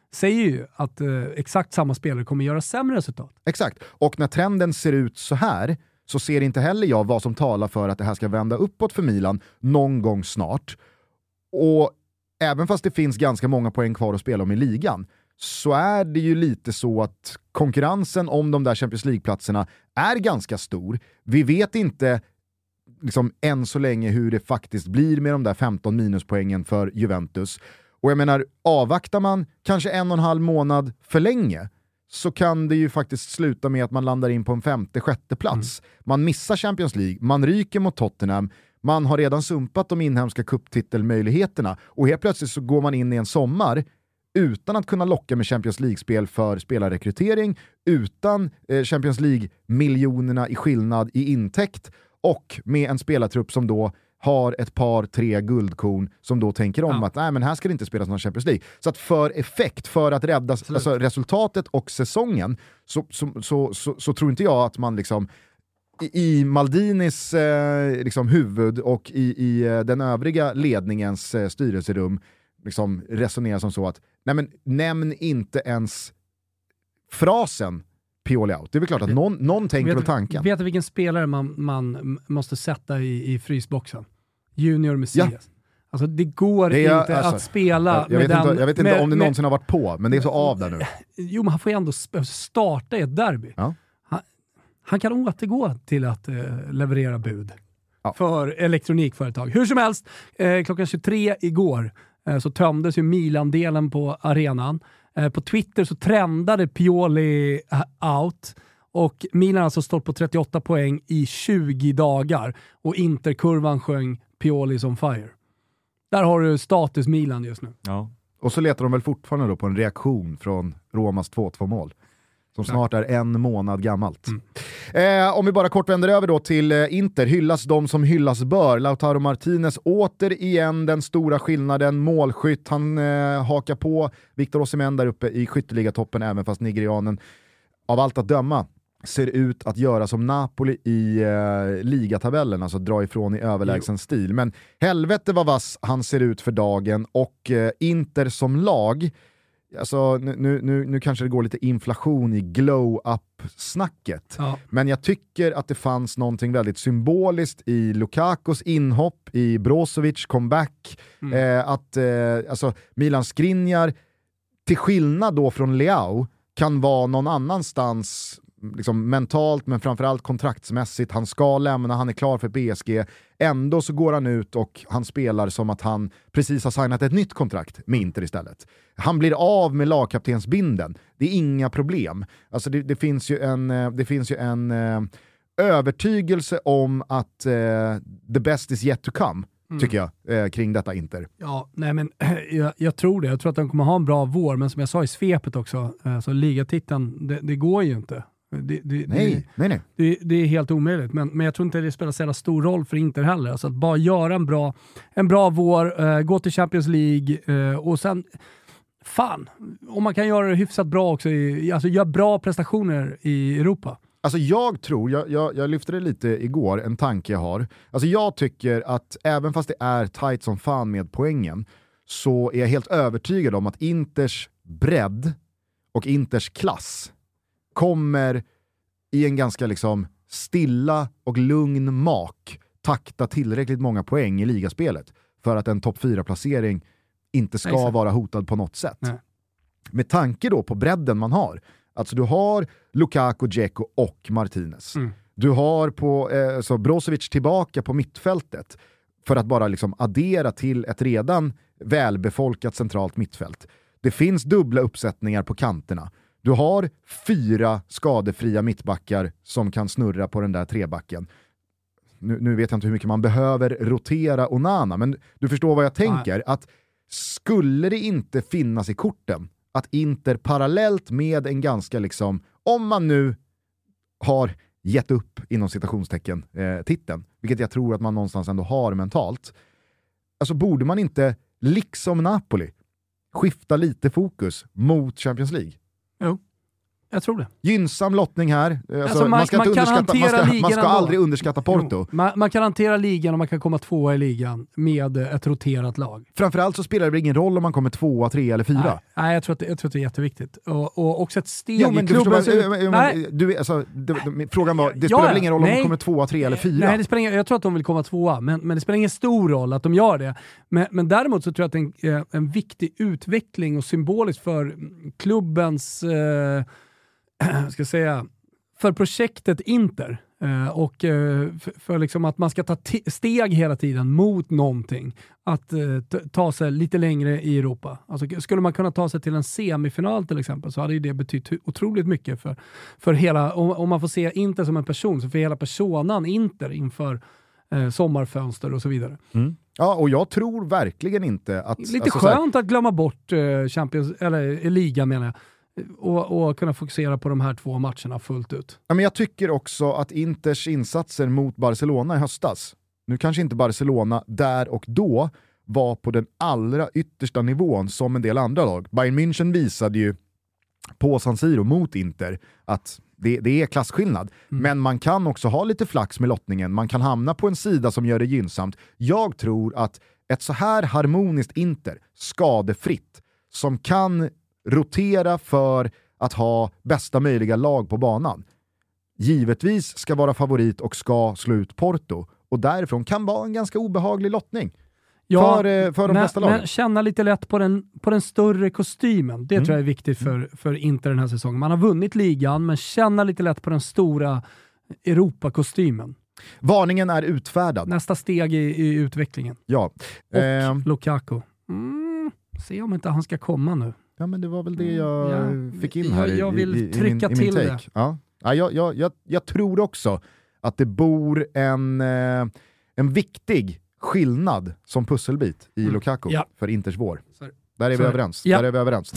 säger ju att exakt samma spelare kommer göra sämre resultat. Exakt, och när trenden ser ut så här så ser inte heller jag vad som talar för att det här ska vända uppåt för Milan någon gång snart. Och även fast det finns ganska många poäng kvar att spela om i ligan, så är det ju lite så att konkurrensen om de där Champions League-platserna är ganska stor. Vi vet inte liksom än så länge hur det faktiskt blir med de där 15 minuspoängen för Juventus. Och jag menar, avvaktar man kanske 1,5 månad för länge, så kan det ju faktiskt sluta med att man landar in på en 5:e-6:e plats. Man missar Champions League, man ryker mot Tottenham, man har redan sumpat de inhemska cuptitelmöjligheterna och helt plötsligt så går man in i en sommar utan att kunna locka med Champions League-spel för spelarrekrytering, utan Champions League-miljonerna i skillnad i intäkt och med en spelartrupp som då har ett par, 3 guldkorn som då tänker om att nej, men här ska det inte spelas någon Champions League. Så att för effekt, för att rädda alltså, resultatet och säsongen så tror inte jag att man liksom i Maldinis liksom huvud och i den övriga ledningens styrelserum liksom resonerar som så att nej, men nämn inte ens frasen Pioli out. Det är väl klart att någon tänker på tanken. Vet du vilken spelare man måste sätta i frysboxen? Junior Messias. Ja. Alltså det går inte att spela jag vet inte om det någonsin har varit på, men det är så av där nu. Jo, men han får ju ändå starta i ett derby. Ja. Han kan återgå till att leverera bud för elektronikföretag. Hur som helst, klockan 23 igår så tömdes ju Milan-delen på arenan. På Twitter så trendade Pioli out och Milan alltså stått på 38 poäng i 20 dagar och Interkurvan sjöng Pioli on fire. Där har du status Milan just nu. Ja. Och så letar de väl fortfarande då på en reaktion från Romas 2-2-mål som snart är 1 månad gammalt. Om vi bara kort vänder över då till Inter, hyllas de som hyllas bör. Lautaro Martinez återigen den stora skillnaden, målskytt. Han hakar på Victor Osimhen där uppe i skytteligatoppen, även fast nigerianen av allt att döma ser ut att göra som Napoli i ligatabellen, alltså dra ifrån i överlägsen stil. Men helvete vad vass han ser ut för dagen, och Inter som lag, alltså nu kanske det går lite inflation i glow-up-snacket. Ja. Men jag tycker att det fanns någonting väldigt symboliskt i Lukakos inhopp, i Brozovic comeback, alltså Milan Skriniar, till skillnad då från Leao, kan vara någon annanstans liksom mentalt, men framförallt kontraktsmässigt. Han ska lämna, han är klar för PSG. Ändå så går han ut och han spelar som att han precis har signat ett nytt kontrakt med Inter istället. Han blir av med lagkaptensbinden. Det är inga problem. Alltså det finns ju en övertygelse om att the best is yet to come, tycker jag, kring detta Inter. Ja, nej men jag tror det. Jag tror att de kommer ha en bra vår, men som jag sa i svepet också, så ligatiteln, det går ju inte. Nej. Det är helt omöjligt, men jag tror inte det spelar så jävla stor roll för Inter heller. Alltså att bara göra en bra vår, gå till Champions League och sen fan, om man kan göra det hyfsat bra också, alltså göra bra prestationer i Europa. Alltså jag tror, jag lyfte det lite igår, en tanke jag har. Alltså jag tycker att även fast det är tight som fan med poängen, så är jag helt övertygad om att Inters bredd och Inters klass kommer i en ganska liksom stilla och lugn mak takta tillräckligt många poäng i ligaspelet för att en topp 4-placering inte ska vara hotad på något sätt. Nej. Med tanke då på bredden man har. Alltså du har Lukaku, Dzeko och Martinez. Du har så Brozovic tillbaka på mittfältet för att bara liksom addera till ett redan välbefolkat centralt mittfält. Det finns dubbla uppsättningar på kanterna. Du har 4 skadefria mittbackar som kan snurra på den där trebacken. Nu vet jag inte hur mycket man behöver rotera Onana, men du förstår vad jag tänker. Att skulle det inte finnas i korten att Inter parallellt med en ganska liksom, om man nu har gett upp inom citationstecken titeln, vilket jag tror att man någonstans ändå har mentalt, alltså borde man inte liksom Napoli skifta lite fokus mot Champions League? Jo. Jag tror det. Gynnsam lottning här. Man ska aldrig underskatta Porto. Man kan hantera ligan och man kan komma 2 i ligan med ett roterat lag. Framförallt så spelar det ingen roll om man kommer 2, 3 eller 4. Nej, jag tror att det är jätteviktigt. Och också ett steg i klubben. Frågan var, det spelar väl ingen roll om de kommer 2, 3 eller 4? Nej, det spelar jag tror att de vill komma 2, men det spelar ingen stor roll att de gör det. Men däremot så tror jag att det är en viktig utveckling och symboliskt för klubbens ska säga, för projektet Inter och för liksom att man ska ta steg hela tiden mot någonting, att ta sig lite längre i Europa. Alltså, skulle man kunna ta sig till en semifinal till exempel, så hade ju det betytt otroligt mycket för hela, om man får se Inter som en person, så för hela personan Inter inför sommarfönster och så vidare. Ja, och jag tror verkligen inte att... Lite skönt att glömma bort Champions, eller liga menar jag. Och kunna fokusera på de här 2 matcherna fullt ut. Ja, men jag tycker också att Inters insatser mot Barcelona i höstas, nu kanske inte Barcelona där och då var på den allra yttersta nivån som en del andra lag. Bayern München visade ju på San Siro mot Inter att det är klasskillnad. Men man kan också ha lite flax med lottningen. Man kan hamna på en sida som gör det gynnsamt. Jag tror att ett så här harmoniskt Inter, skadefritt, som kan rotera för att ha bästa möjliga lag på banan, givetvis ska vara favorit och ska slå ut Porto. Och därifrån kan vara en ganska obehaglig lottning för de bästa lagen. Men känna lite lätt på den större kostymen. Det tror jag är viktigt för Inter den här säsongen. Man har vunnit ligan, men känna lite lätt på den stora Europa-kostymen. Varningen är utfärdad. Nästa steg i utvecklingen. Ja. Och Lukaku. Se om inte han ska komma nu. Ja, men det var väl det jag fick in här jag vill trycka i min till take. det. Ja, jag tror också att det bor en viktig skillnad som pusselbit i Lukaku för Inters vår. Där är vi överens. Ja. Där är vi överens.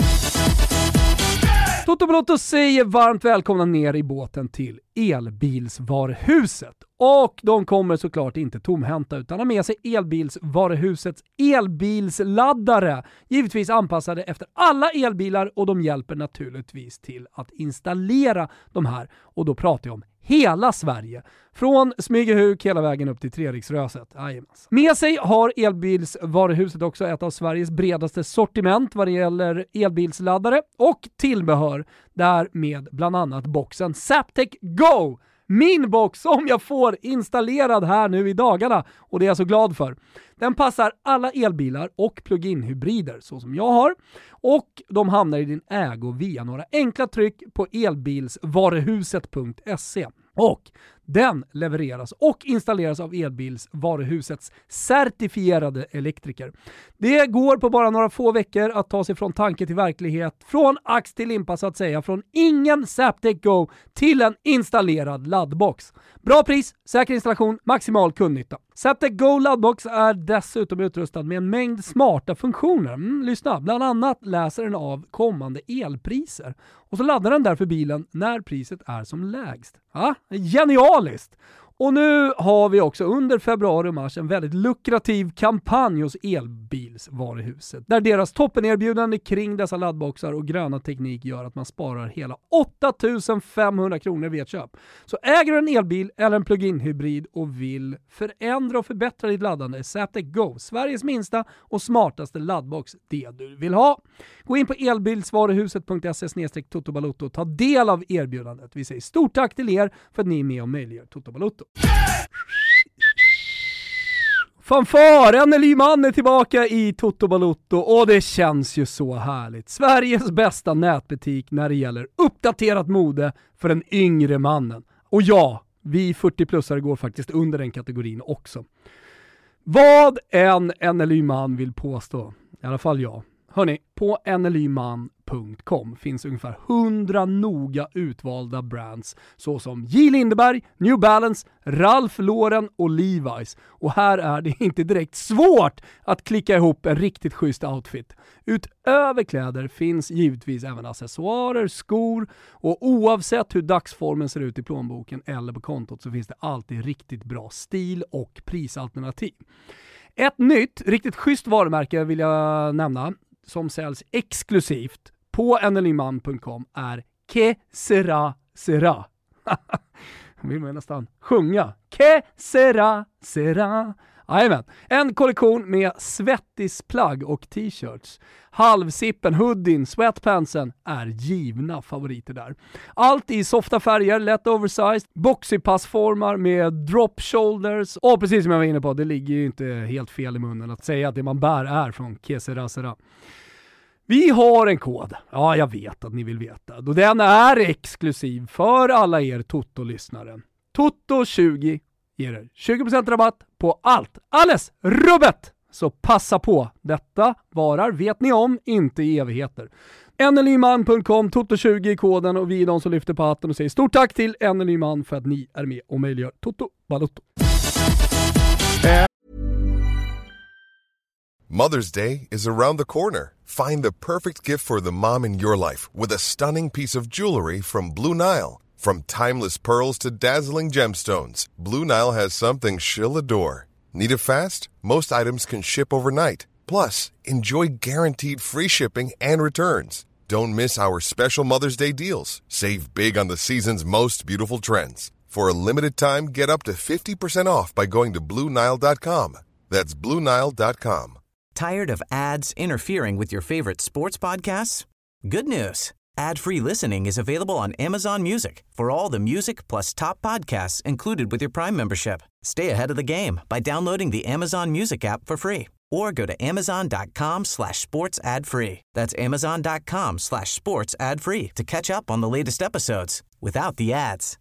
Toto Balotto säger varmt välkomna ner i båten till Elbilsvaruhuset. Och de kommer såklart inte tomhänta utan har med sig Elbilsvaruhusets elbilsladdare. Givetvis anpassade efter alla elbilar, och de hjälper naturligtvis till att installera de här. Och då pratar jag om hela Sverige. Från Smygehuk hela vägen upp till Treriksröset. Med sig har Elbilsvaruhuset också ett av Sveriges bredaste sortiment vad det gäller elbilsladdare och tillbehör. Där med bland annat boxen Zaptec Go. Min box som jag får installerad här nu i dagarna, och det är jag så glad för. Den passar alla elbilar och plug-in hybrider så som jag har, och de hamnar i din ägo via några enkla tryck på elbilsvaruhuset.se. Och den levereras och installeras av Elbilsvaruhusets certifierade elektriker. Det går på bara några få veckor att ta sig från tanke till verklighet, från ax till limpa så att säga, från ingen Zaptec Go till en installerad laddbox. Bra pris, säker installation, maximal kundnytta. Zaptec Go laddbox är dessutom utrustad med en mängd smarta funktioner. Lyssna, bland annat läser den av kommande elpriser. Och så laddar den därför bilen när priset är som lägst. Genialiskt! Och nu har vi också under februari och mars en väldigt lukrativ kampanj hos Elbilsvaruhuset. Där deras toppenerbjudande kring dessa laddboxar och gröna teknik gör att man sparar hela 8 500 kronor vid ett köp. Så äger du en elbil eller en plug-in hybrid och vill förändra och förbättra ditt laddande är Zaptec Go Sveriges minsta och smartaste laddbox det du vill ha. Gå in på elbilsvaruhuset.se/Toto Balotto och ta del av erbjudandet. Vi säger stort tack till er för att ni är med och möjliggör Toto Balotto. Fanfar, Nyman är tillbaka i Toto Balotto och det känns ju så härligt. Sveriges bästa nätbutik när det gäller uppdaterat mode för den yngre mannen. Och ja, vi 40-plussare går faktiskt under den kategorin också. Vad en Nyman vill påstå, i alla fall jag. Hörrni, på nlyman.com finns ungefär 100 noga utvalda brands såsom J. Lindeberg, New Balance, Ralph Lauren och Levi's. Och här är det inte direkt svårt att klicka ihop en riktigt schysst outfit. Utöver kläder finns givetvis även accessoarer, skor, och oavsett hur dagsformen ser ut i plånboken eller på kontot så finns det alltid riktigt bra stil och prisalternativ. Ett nytt, riktigt schysst varumärke vill jag nämna som säljs exklusivt på nlyman.com är Que sera, sera. Vill man nästan sjunga. Que sera, sera. Jajamän. En kollektion med svettisplagg och t-shirts. Halvsippen, hoodien, sweatpantsen är givna favoriter där. Allt i softa färger, lätt oversized, boxypassformar med drop shoulders. Och precis som jag var inne på, det ligger ju inte helt fel i munnen att säga att det man bär är från Kesera. Vi har en kod. Ja, jag vet att ni vill veta. Och den är exklusiv för alla er Toto-lyssnare. Toto20 ger er 20% rabatt på allt. Alles rubbet! Så passa på. Detta varar, vet ni om, inte i evigheter. NLnyman.com, Toto20 i koden och vi är de som lyfter på hatten och säger stort tack till NLnyman för att ni är med och möjliggör Toto Balotto. Mother's Day is around the corner. Find the perfect gift for the mom in your life with a stunning piece of jewelry from Blue Nile. From timeless pearls to dazzling gemstones, Blue Nile has something she'll adore. Need it fast? Most items can ship overnight. Plus, enjoy guaranteed free shipping and returns. Don't miss our special Mother's Day deals. Save big on the season's most beautiful trends. For a limited time, get up to 50% off by going to BlueNile.com. That's BlueNile.com. Tired of ads interfering with your favorite sports podcasts? Good news. Ad-free listening is available on Amazon Music for all the music plus top podcasts included with your Prime membership. Stay ahead of the game by downloading the Amazon Music app for free or go to amazon.com/sports ad free. That's amazon.com/sports ad free to catch up on the latest episodes without the ads.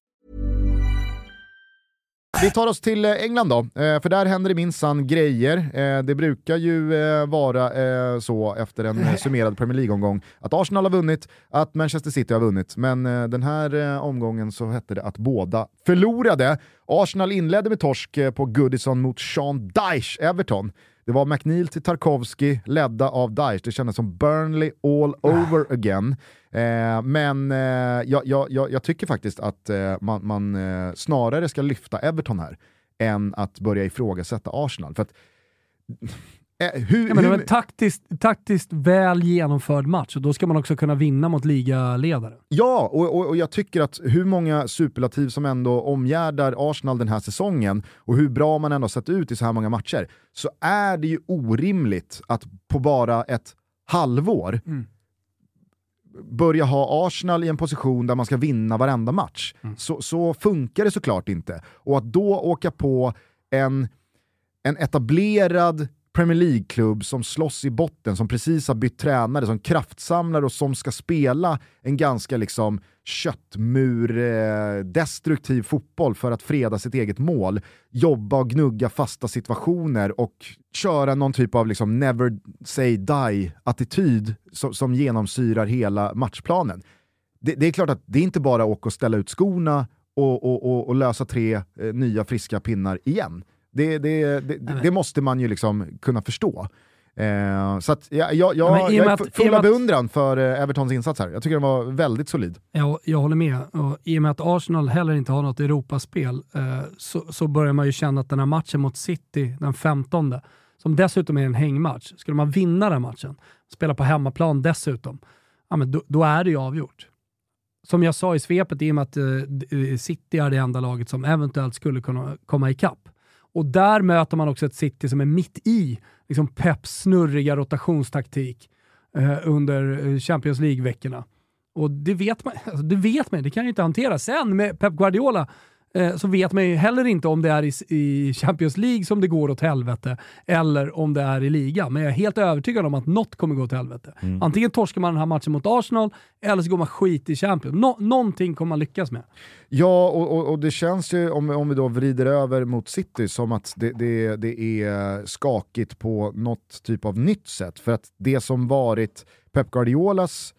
Vi tar oss till England då, för där händer det minsann grejer. Det brukar ju vara så efter en summerad Premier League-omgång att Arsenal har vunnit, att Manchester City har vunnit. Men den här omgången så hette det att båda förlorade. Arsenal inledde med torsk på Goodison mot Sean Dyche, Everton. Det var McNeil till Tarkovsky, ledda av Dyche. Det kändes som Burnley all over again. Men jag tycker faktiskt att man snarare ska lyfta Everton här än att börja ifrågasätta Arsenal. För att det var en taktiskt väl genomförd match och då ska man också kunna vinna mot ligaledare. Ja, och jag tycker att hur många superlativ som ändå omgärdar Arsenal den här säsongen och hur bra man ändå sett ut i så här många matcher, så är det ju orimligt att på bara ett halvår börja ha Arsenal i en position där man ska vinna varenda match. Så funkar det såklart inte. Och att då åka på en etablerad Premier League-klubb som slåss i botten, som precis har bytt tränare, som kraftsamlar och som ska spela en ganska liksom destruktiv fotboll för att freda sitt eget mål, jobba och gnugga fasta situationer och köra någon typ av liksom never say die-attityd som genomsyrar hela matchplanen. Det är klart att det är inte bara att åka och ställa ut skorna och lösa 3 nya friska pinnar igen. Det måste man ju liksom kunna förstå. Så att jag är full av beundran för Evertons insats här. Jag tycker den var väldigt solid. Ja, jag håller med. Och i och med att Arsenal heller inte har något Europaspel så börjar man ju känna att den här matchen mot City den 15, som dessutom är en hängmatch, skulle man vinna den matchen, spela på hemmaplan dessutom, ja, men då är det ju avgjort. Som jag sa i svepet, i och med att City är det enda laget som eventuellt skulle kunna komma ikapp. Och där möter man också ett City som är mitt i liksom Peps snurriga rotationstaktik under Champions League-veckorna. Och det vet man, det kan ju inte hantera. Sen med Pep Guardiola så vet man ju heller inte om det är i Champions League som det går åt helvete eller om det är i liga. Men jag är helt övertygad om att något kommer gå åt helvete. Antingen torskar man den här matchen mot Arsenal eller så går man skit i Champions. Någonting kommer man lyckas med. Ja, och det känns ju, om vi då vrider över mot City, som att det är skakigt på något typ av nytt sätt. För att det som varit Pep Guardiolas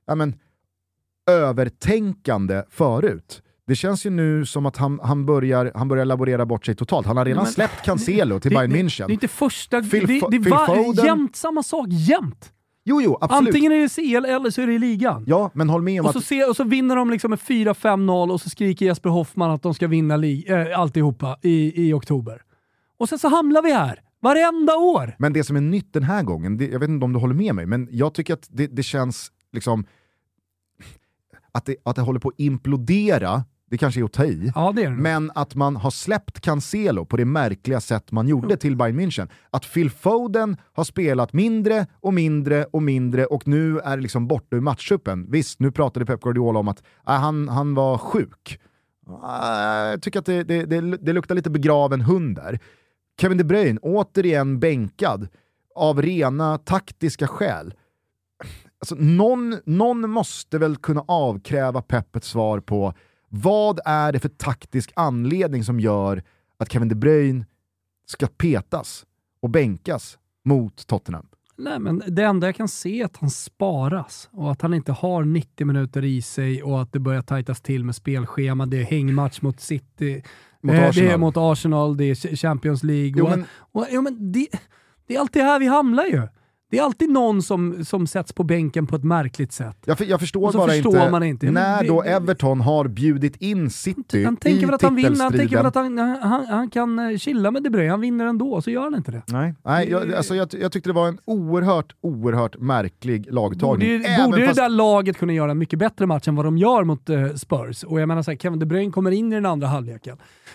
övertänkande förut, det känns ju nu som att han börjar laborera bort sig totalt. Han har redan släppt Cancelo till Bayern München. Det är inte första... Det var jämt samma sak, jämt. Jo, absolut. Antingen är det CL eller så är det i ligan. Ja, men håll med om och så vinner de liksom med 4-5-0 och så skriker Jesper Hoffman att de ska vinna alltihopa i oktober. Och sen så hamnar vi här. Varenda år. Men det som är nytt den här gången, jag vet inte om du håller med mig, men jag tycker att det känns liksom... att det håller på att implodera. Det kanske är att ta i. Ja, det är det. Men att man har släppt Cancelo på det märkliga sätt man gjorde till Bayern München. Att Phil Foden har spelat mindre och mindre och mindre och nu är det liksom borta ur matchuppen. Visst, nu pratade Pep Guardiola om att han var sjuk. Jag tycker att det luktar lite begraven hund där. Kevin De Bruyne, återigen bänkad av rena taktiska skäl. Alltså, någon måste väl kunna avkräva Pep ett svar på vad är det för taktisk anledning som gör att Kevin De Bruyne ska petas och bänkas mot Tottenham? Nej, men det enda jag kan se är att han sparas och att han inte har 90 minuter i sig och att det börjar tajtas till med spelschema. Det är hängmatch mot City, det är mot Arsenal, det är Champions League. Men det är alltid här vi hamnar ju. Det är alltid någon som sätts på bänken på ett märkligt sätt. Jag förstår bara man inte. När då Everton har bjudit in City han tänker väl att han vinner, han tänker väl att han kan chilla med De Bruyne, han vinner ändå, så gör han inte det. Nej, jag tyckte det var en oerhört märklig lagtagning. Borde det där laget kunna göra en mycket bättre match än vad de gör mot Spurs? Och jag menar så här, Kevin De Bruyne kommer in i den andra halvleken.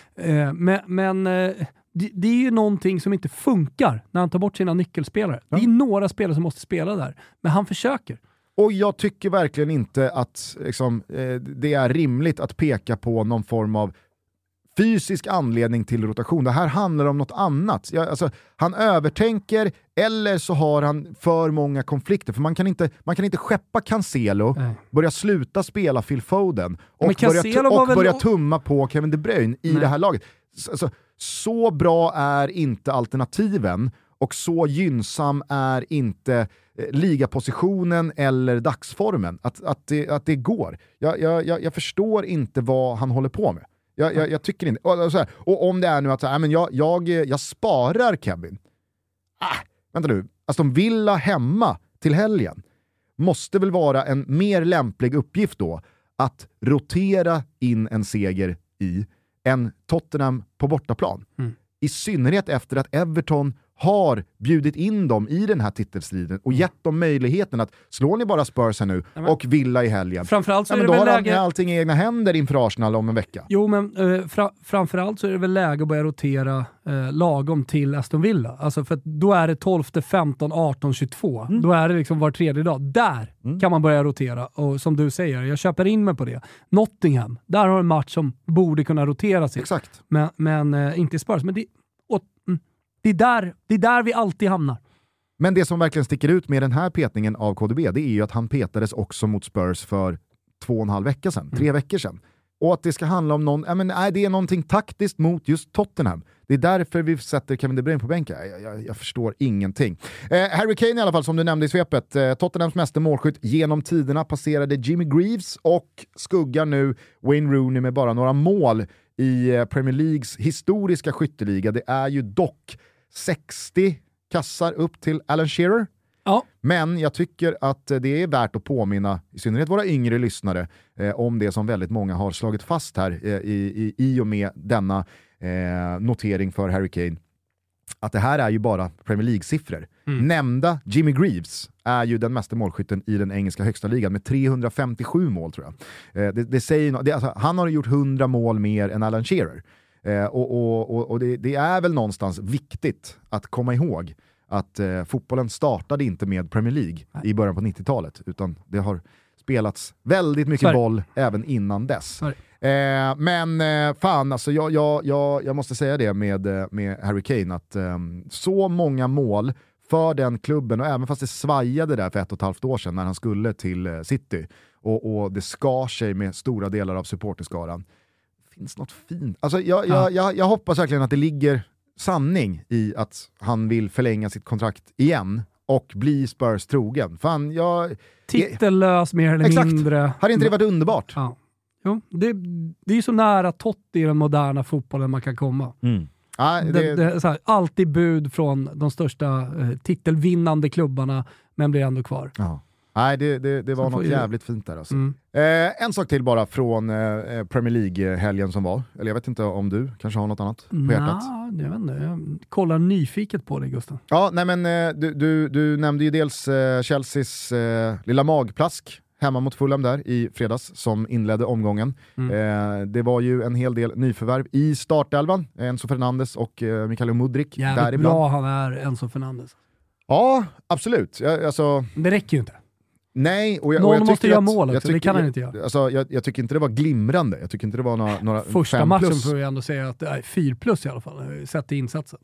Det är ju någonting som inte funkar när han tar bort sina nyckelspelare. Ja. Det är några spelare som måste spela där. Men han försöker. Och jag tycker verkligen inte att det är rimligt att peka på någon form av fysisk anledning till rotation. Det här handlar om något annat. Han övertänker eller så har han för många konflikter. För man kan inte skeppa Cancelo, börja sluta spela Phil Foden och börja tumma på Kevin De Bruyne i det här laget. Så bra är inte alternativen och så gynnsam är inte ligapositionen eller dagsformen att det går. Jag förstår inte vad han håller på med. Jag tycker inte. Och om det är nu att jag sparar Kevin. Vänta nu. Aston Villa hemma till helgen måste väl vara en mer lämplig uppgift då att rotera in en seger i än Tottenham på bortaplan. I synnerhet efter att Everton har bjudit in dem i den här titelstriden och gett dem möjligheten att slå ni bara Spurs här nu och Villa i helgen. Framförallt så är men det då väl har läge... allting i egna händer inför Arsenal om en vecka. Jo, men framförallt så är det väl läge att börja rotera lagom till Aston Villa. Alltså för att då är det 12, 15, 18, 22. Då är det liksom var tredje dag. Där kan man börja rotera. Och som du säger, jag köper in mig på det. Nottingham, där har en match som borde kunna roteras. Exakt. Men inte i Spurs. Men det är där vi alltid hamnar. Men det som verkligen sticker ut med den här petningen av KDB, det är ju att han petades också mot Spurs för 2,5 veckor sedan, 3 veckor sedan. Och att det ska handla om det är någonting taktiskt mot just Tottenham. Det är därför vi sätter Kevin De Bruyne på bänken. Jag förstår ingenting. Harry Kane i alla fall, som du nämnde i svepet. Tottenhams meste målskytt genom tiderna passerade Jimmy Greaves och skuggar nu Wayne Rooney med bara några mål i Premier Leagues historiska skytteliga. Det är ju dock 60 kassar upp till Alan Shearer. Ja. Men jag tycker att det är värt att påminna, i synnerhet våra yngre lyssnare, om det som väldigt många har slagit fast här i och med denna notering för Harry Kane. Att det här är ju bara Premier League-siffror. Nämnda Jimmy Greaves är ju den mesta målskytten i den engelska högsta ligan med 357 mål tror jag. Det säger alltså, han har gjort 100 mål mer än Alan Shearer. Och det är väl någonstans viktigt att komma ihåg att fotbollen startade inte med Premier League i början på 90-talet, utan det har spelats väldigt mycket boll även innan dess. Men fan, alltså jag måste säga det med Harry Kane, att så många mål för den klubben, och även fast det svajade där för 1,5 år sedan när han skulle till City och det skar sig med stora delar av supporterskaran, finns något fint. Alltså jag hoppas verkligen att det ligger sanning i att han vill förlänga sitt kontrakt igen och bli Spurs trogen. Fan, titellös mer eller mindre. Har inte det varit underbart? Ja. Jo, det är ju så nära Totti i den moderna fotbollen man kan komma. Det så här, alltid bud från de största titelvinnande klubbarna, men blir ändå kvar. Ja. Nej, det var något jävligt fint där alltså. En sak till bara från Premier League-helgen som var. Eller jag vet inte om du kanske har något annat på hjärtat. Jag vet inte. Jag kollar nyfiket på dig, Gustav. Ja, nej men du nämnde ju dels Chelseas lilla magplask hemma mot Fulham där i fredags som inledde omgången. Det var ju en hel del nyförvärv i startelvan. Enzo Fernandes och Mikael Mudryk. Jävligt bra han är, Enzo Fernandes. Ja, absolut. Det räcker ju inte. Nej, och någon måste göra mål också, det kan han inte göra. Alltså, jag tycker inte det var glimrande. Jag tycker inte det var några första matchen får jag ändå säga att det är 4+ i alla fall, sett i insatsen.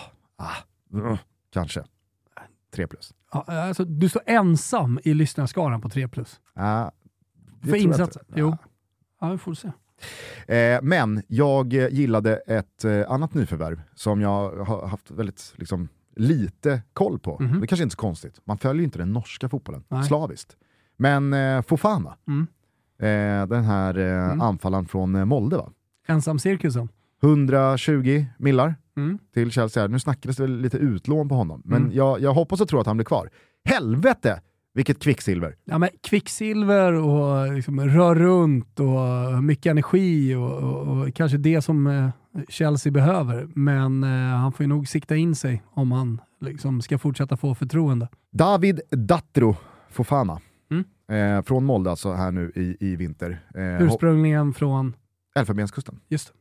Kanske 3+. Ja, alltså, du står ensam i lyssnarskaran på 3+. För insatsen? Jo. Ja, vi får se. Men jag gillade ett annat nyförvärv som jag har haft väldigt lite koll på. Det kanske inte är så konstigt. Man följer ju inte den norska fotbollen slaviskt. Men Fofana, den här anfallaren från Molde, va? Ensamcirkusen. 120 millar till Chelsea. Nu snackades det lite utlån på honom. Men jag hoppas och tror att han blir kvar. Helvete! Vilket kvicksilver. Ja, men kvicksilver och rör runt och mycket energi och kanske det som Chelsea behöver. Men han får ju nog sikta in sig om han ska fortsätta få förtroende. David Datro Fofana. Från Molde alltså här nu i vinter. Ursprungligen från Elfenbenskusten. Just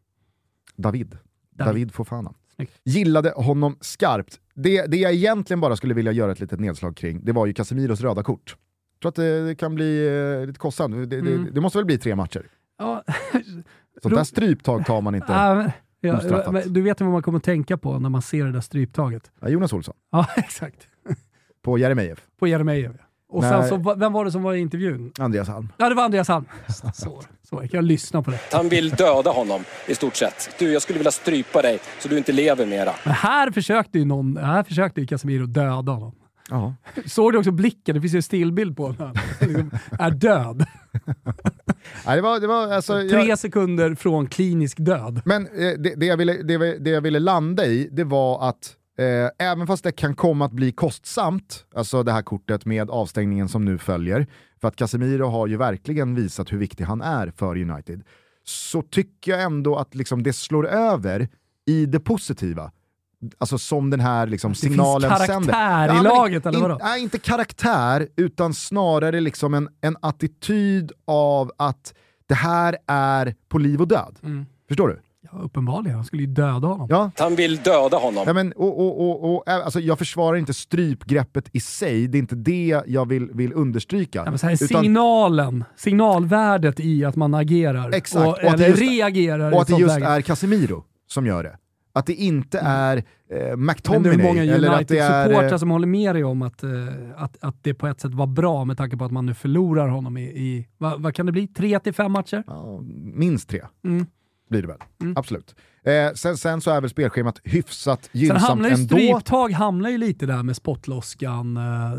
David Fofana. Snyggt. Gillade honom skarpt. Det jag egentligen bara skulle vilja göra ett litet nedslag kring, det var ju Casemiros röda kort. Jag tror att det kan bli lite kostsamt. Det måste väl bli 3 matcher. Ja. Sånt där stryptag tar man inte. Du vet vad man kommer att tänka på när man ser det där stryptaget. Ja, Jonas Olsson. Ja, exakt. På Jeremejeff. Och sen så, vem var det som var i intervjun? Andreas Alm. Ja, det var Andreas Alm. Så jag kan lyssna på det. Han vill döda honom i stort sett. Jag skulle vilja strypa dig så du inte lever mera. Men här försökte ju Casemiro döda honom. Ja. Såg du också blicken? Det finns ju en stillbild på honom. Är död. Ja, det var alltså, 3 sekunder från klinisk död. Men det jag ville landa i, det var att även fast det kan komma att bli kostsamt, alltså det här kortet med avstängningen som nu följer, för att Casemiro har ju verkligen visat hur viktig han är för United, så tycker jag ändå att det slår över i det positiva. Alltså som den här signalen sänder. Det finns karaktär i laget, eller vadå? Nej, inte karaktär, utan snarare en attityd av att det här är på liv och död. Förstår du? Ja, uppenbarligen. Han skulle ju döda honom. Ja. Han vill döda honom. Ja, men, alltså, jag försvarar inte strypgreppet i sig. Det är inte det jag vill understryka. Ja, men så här, signalvärdet i att man agerar. Exakt. Eller reagerar. Och att det just är Casemiro som gör det. Att det inte är McTominay. Men det är många United-supportrar som håller med dig om att det på ett sätt var bra med tanke på att man nu förlorar honom i vad kan det bli? 3-5 matcher? Ja, minst 3. Blir det väl. Absolut. Sen så är väl spelschemat hyfsat gynnsamt ändå. Stryptag hamnar ju lite där med spottloskan,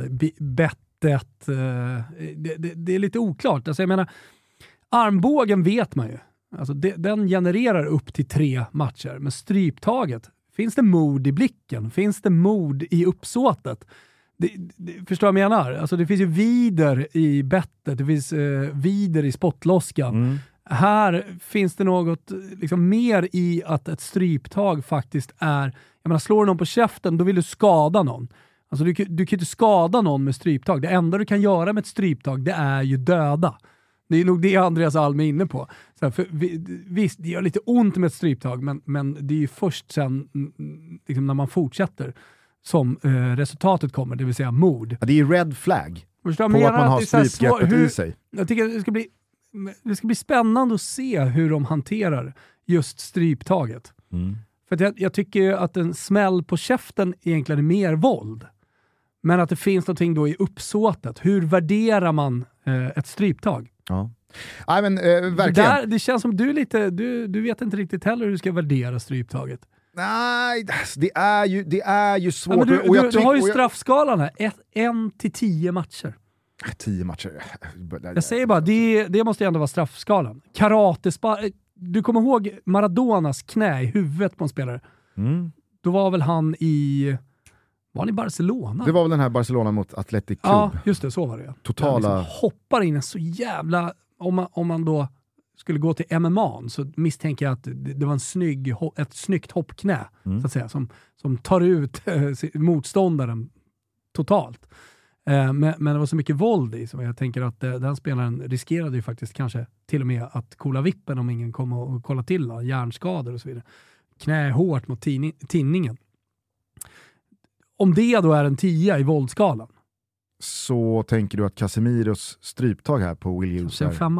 bettet. Det är lite oklart. Alltså jag menar, armbågen vet man ju. Alltså den genererar upp till 3 matcher. Men stryptaget, finns det mod i blicken? Finns det mod i uppsåtet? Förstår jag vad jag menar? Alltså det finns ju vider i bettet, det finns vider i spottloskan. Här finns det något mer i att ett stryptag faktiskt är, jag menar, slår någon på käften, då vill du skada någon. Alltså du kan inte skada någon med stryptag. Det enda du kan göra med ett stryptag, det är ju döda. Det är nog det Andreas Alm är inne på. Så här, visst, det gör lite ont med ett stryptag, men det är ju först sen när man fortsätter som resultatet kommer, det vill säga mord. Ja, det är ju red flag på att man har strypgreppet i sig. Jag tycker det ska bli spännande att se hur de hanterar just stryptaget. För att jag tycker att en smäll på käften egentligen är mer våld. Men att det finns någonting då i uppsåtet. Hur värderar man ett stryptag? Ja. Nej, men verkligen. Det känns som du vet inte riktigt heller hur du ska värdera stryptaget. Nej, det är ju svårt. Ja, du har ju straffskalan här. 1-10 matcher. 10 matcher. Jag säger bara, det måste ju ändå vara straffskalan. Du kommer ihåg Maradonas knä i huvudet på en spelare? Då var väl han i Barcelona? Det var väl den här Barcelona mot Athletic Club. Ja, just det, så var det. Totala... hoppar in en så jävla... Om man då skulle gå till MMA så misstänker jag att det var ett snyggt hoppknä så att säga, som tar ut motståndaren totalt. Men det var så mycket våld i, så jag tänker att den spelaren riskerade ju faktiskt kanske till och med att kolla vippen om ingen kom och kolla till då, hjärnskador och så vidare. Knä hårt mot tinningen. Om det då är en 10 i våldskalan, så tänker du att Casemiros stryptag här på Will Hughes är 5.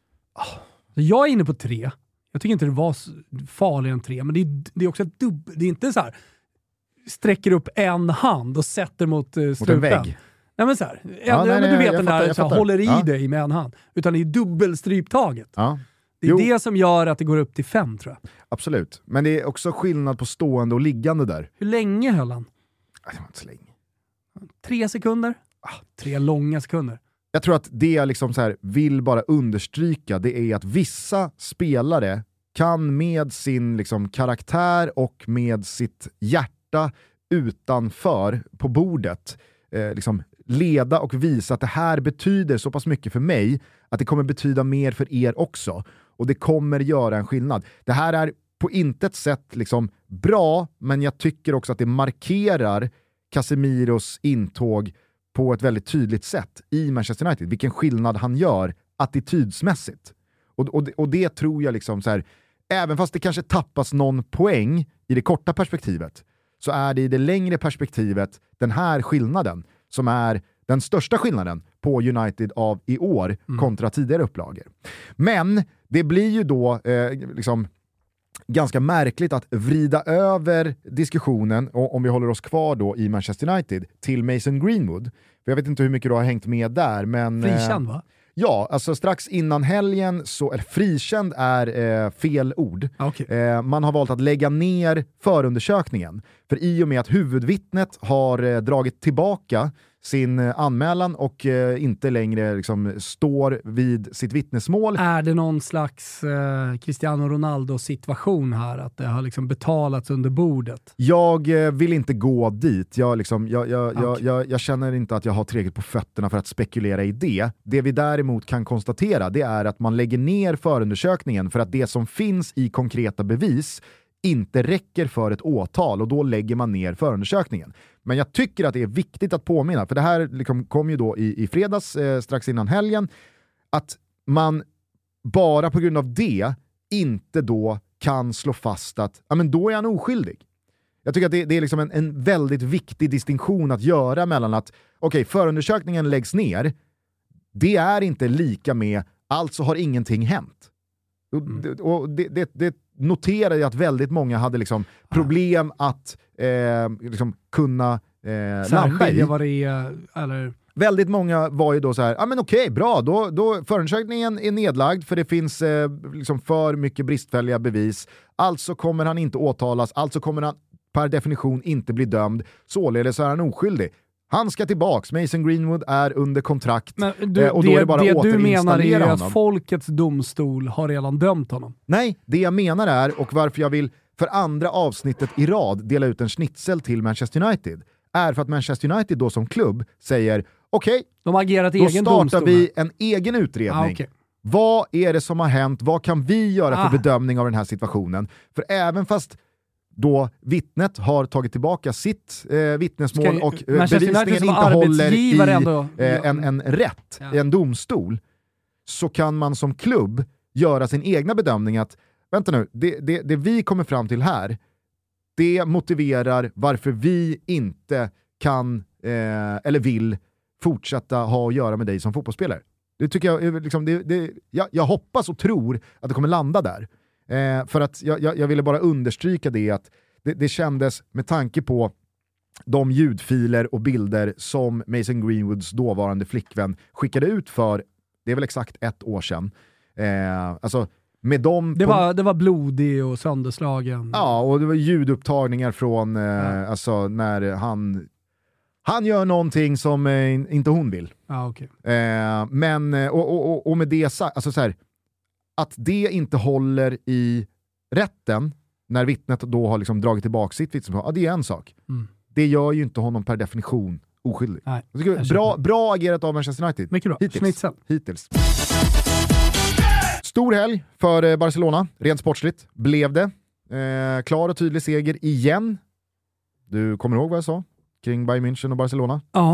Jag är inne på 3. Jag tycker inte det var farligare än 3, men det är också ett det är inte så här sträcker upp en hand och sätter mot strupen. Mot en vägg. Nej, men så här. Du vet den där som håller i dig med en hand. Utan det är dubbelstryptaget. Ja. Det är det som gör att det går upp till 5, tror jag. Absolut. Men det är också skillnad på stående och liggande där. Hur länge höll han? Det var inte så länge. 3 sekunder? 3 långa sekunder. Jag tror att det jag liksom så här vill bara understryka, det är att vissa spelare kan med sin liksom karaktär och med sitt hjärta utanför på bordet liksom leda och visa att det här betyder så pass mycket för mig att det kommer betyda mer för er också. Och det kommer göra en skillnad. Det här är på intet sätt liksom bra, men jag tycker också att det markerar Casemiros intåg på ett väldigt tydligt sätt i Manchester United. Vilken skillnad han gör attitydsmässigt. Och det tror jag liksom så här, även fast det kanske tappas någon poäng i det korta perspektivet, så är det i det längre perspektivet den här skillnaden som är den största skillnaden på United av i år kontra tidigare upplagor. Men det blir ju då liksom ganska märkligt att vrida över diskussionen, om vi håller oss kvar då i Manchester United, till Mason Greenwood. För jag vet inte hur mycket du har hängt med där, men... Frikänd, va? Ja, alltså strax innan helgen så... Eller frikänd är fel ord. Okay. Man har valt att lägga ner förundersökningen. För i och med att huvudvittnet har dragit tillbaka sin anmälan och inte längre liksom står vid sitt vittnesmål. Är det någon slags Cristiano Ronaldo-situation här? Att det har liksom betalats under bordet? Jag vill inte gå dit. Jag känner inte att jag har tillräckligt på fötterna för att spekulera i det. Det vi däremot kan konstatera, det är att man lägger ner förundersökningen för att det som finns i konkreta bevis inte räcker för ett åtal, och då lägger man ner förundersökningen. Men jag tycker att det är viktigt att påminna, för det här liksom kom ju då i fredags strax innan helgen, att man bara på grund av det inte då kan slå fast att men då är han oskyldig. Jag tycker att det är liksom en väldigt viktig distinktion att göra mellan att förundersökningen läggs ner, det är inte lika med alltså har ingenting hänt. Och det noterade jag att väldigt många hade liksom problem att liksom kunna landa i. Vad det är, eller... Väldigt många var ju då så här, men okej, bra, då förundersökningen är nedlagd för det finns liksom för mycket bristfälliga bevis, alltså kommer han inte åtalas, alltså kommer han per definition inte bli dömd, således är han oskyldig. Han ska tillbaks, Mason Greenwood är under kontrakt, och då är det bara att återinstallera honom. Det du menar är att folkets domstol har redan dömt honom? Nej, det jag menar är, och varför jag vill för andra avsnittet i rad dela ut en schnitzel till Manchester United, är för att Manchester United då som klubb säger de har agerat då egen startar domstol. vi en egen utredning. Vad är det som har hänt? Vad kan vi göra för bedömning av den här situationen? För även fast då vittnet har tagit tillbaka sitt vittnesmål och bevisningen inte håller i en rätt, i en domstol, så kan man som klubb göra sin egna bedömning att vänta nu, det vi kommer fram till här, det motiverar varför vi inte kan eller vill fortsätta ha att göra med dig som fotbollsspelare. Det tycker jag liksom, jag hoppas och tror att det kommer landa där. För att jag ville bara understryka det, att det kändes med tanke på de ljudfiler och bilder som Mason Greenwoods dåvarande flickvän skickade ut för, det är väl exakt 1 år sedan. Alltså med dem det var blodig och sönderslagen. Ja, och det var ljudupptagningar från alltså när han gör någonting som inte hon vill. Men och med det sagt, alltså så här, att det inte håller i rätten när vittnet då har liksom dragit tillbaka sitt vittnesmål, det är en sak. Det gör ju inte honom per definition oskyldig. Bra agerat av Manchester United. Mycket bra. Hittills. Stor helg för Barcelona, rent sportsligt blev det. Klar och tydlig seger igen. Du kommer ihåg vad jag sa kring Bayern München och Barcelona? Ja,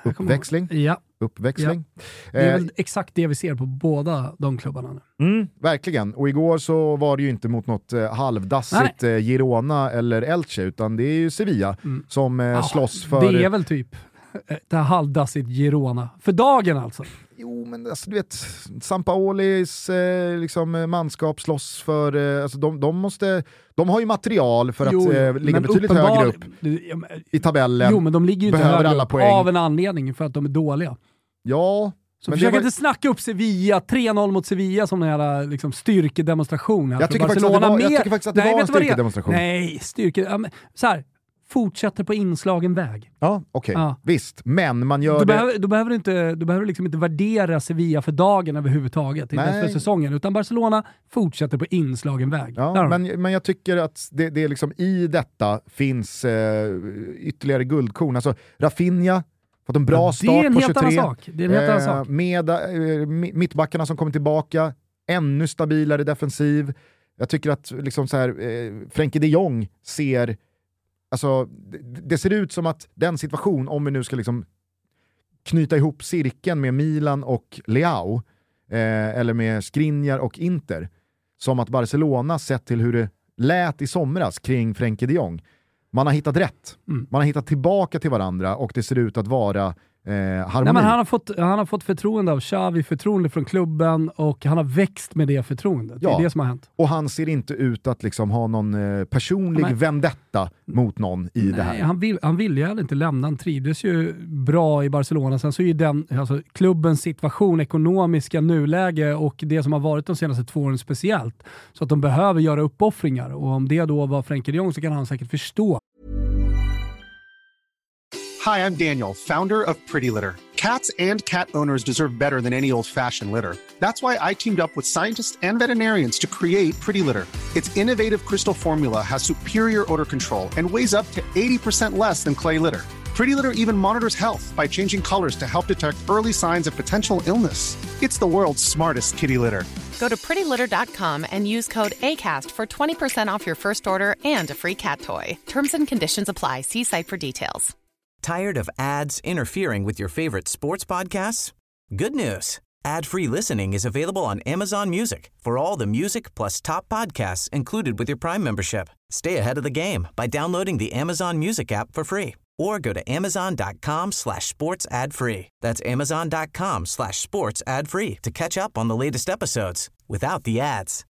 Uppväxling. Ja. Uppväxling. Ja. Det är väl exakt det vi ser på båda de klubbarna nu. Verkligen. Och igår så var det ju inte mot något halvdassigt Girona eller Elche, utan det är ju Sevilla som slåss för... Det är väl typ det här halvdassigt Girona. För dagen alltså. Jo, men alltså, du vet, Sampaolis liksom, manskap slåss för... Alltså, de har ju material för att ligga betydligt högre upp i tabellen. Jo, men de ligger ju inte högre högre alla upp poäng. av en anledning för att de är dåliga. Ja, så försök inte snacka upp Sevilla, 3-0 mot Sevilla som en jävla liksom, styrkedemonstration. Jag tycker faktiskt att det var en styrkedemonstration. Nej, så här, fortsätter på inslagen väg. Ja, okej. Visst. Men man gör Då behöver du liksom inte värdera Sevilla för dagen överhuvudtaget. Inte ens för säsongen. Utan Barcelona fortsätter på inslagen väg. Ja, men jag tycker att det är liksom, i detta finns ytterligare guldkorn. Alltså Rafinha fått en bra start på 23. Det är en helt annan sak. Med mittbackarna som kommer tillbaka. Ännu stabilare defensiv. Jag tycker att liksom så här, Frenkie de Jong ser... Alltså, det ser ut som att den situation, om vi nu ska liksom knyta ihop cirkeln med Milan och Leao, eller med Skriniar och Inter, som att Barcelona sett till hur det lät i somras kring Frenkie de Jong. Man har hittat rätt. Man har hittat tillbaka till varandra och det ser ut att vara harmoni. Nej, men han har fått förtroende av Xavi, förtroende från klubben, och han har växt med det förtroendet. Det är det som har hänt. Och han ser inte ut att liksom ha någon personlig vendetta mot någon i det här. Han vill ju inte lämna. Han trivdes ju bra i Barcelona. Sen så är ju klubbens situation, ekonomiska nuläge och det som har varit de senaste 2 åren speciellt. Så att de behöver göra uppoffringar. Och om det då var Frenkie de Jong så kan han säkert förstå. Hi, I'm Daniel, founder of Pretty Litter. Cats and cat owners deserve better than any old-fashioned litter. That's why I teamed up with scientists and veterinarians to create Pretty Litter. Its innovative crystal formula has superior odor control and weighs up to 80% less than clay litter. Pretty Litter even monitors health by changing colors to help detect early signs of potential illness. It's the world's smartest kitty litter. Go to prettylitter.com and use code ACAST for 20% off your first order and a free cat toy. Terms and conditions apply. See site for details. Tired of ads interfering with your favorite sports podcasts? Good news. Ad-free listening is available on Amazon Music for all the music plus top podcasts included with your Prime membership. Stay ahead of the game by downloading the Amazon Music app for free or go to amazon.com/sports ad free. That's amazon.com/sports ad free to catch up on the latest episodes without the ads.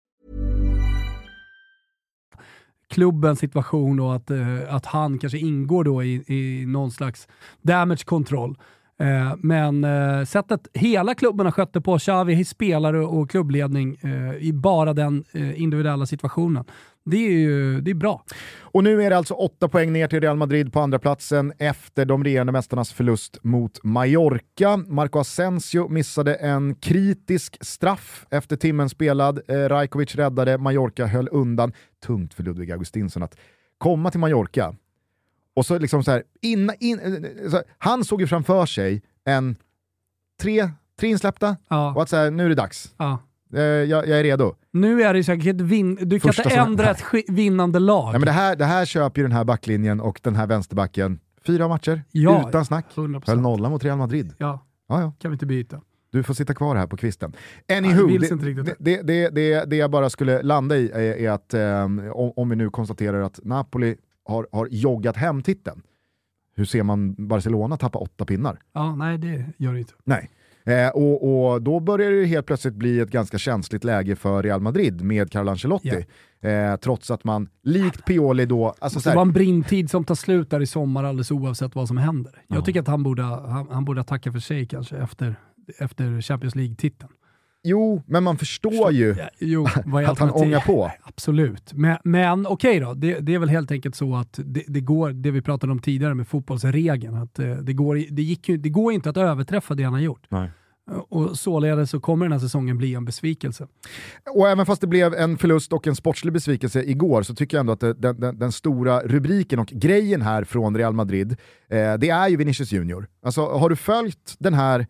Klubbens situation och att han kanske ingår då i någon slags damage control. Men sättet hela klubben har skött det på, Xavi, spelare och klubbledning, i bara den individuella situationen. Det är bra. Och nu är det alltså 8 poäng ner till Real Madrid på andra platsen efter de regerande mästarnas förlust mot Mallorca. Marco Asensio missade en kritisk straff efter timmen spelad. Rajkovic räddade, Mallorca höll undan. Tungt för Ludvig Augustinsson att komma till Mallorca. Och så liksom så här, så han såg ju framför sig en tre insläppta och att så här, nu är det dags. Ja. Jag är redo. Nu är det säkert du kan inte ändra ett vinnande lag. Nej, men det här köper ju den här backlinjen och den här vänsterbacken 4 matcher utan snack. 100%. Höll nollan mot Real Madrid. Ja. Kan vi inte byta. Du får sitta kvar här på kvisten. Anywho, det jag bara skulle landa i är att om vi nu konstaterar att Napoli har joggat hem titeln. Hur ser man Barcelona tappa 8 pinnar? Ja, nej, det gör det inte. Nej. Och då börjar det helt plötsligt bli ett ganska känsligt läge för Real Madrid med Carlo Ancelotti. Trots att man likt Pioli då... Alltså det var en brintid som tar slut där i sommar alldeles oavsett vad som händer. Jag tycker att han borde tacka för sig kanske efter Champions League-titeln. Jo, men man förstår ju att han ångar på. Absolut. Men okej då, det är väl helt enkelt så att det går, det vi pratade om tidigare med fotbollsregeln, att det går inte att överträffa det han har gjort. Nej. Och således så kommer den här säsongen bli en besvikelse. Och även fast det blev en förlust och en sportslig besvikelse igår, så tycker jag ändå att den stora rubriken och grejen här från Real Madrid, det är ju Vinicius Junior. Alltså, har du följt den här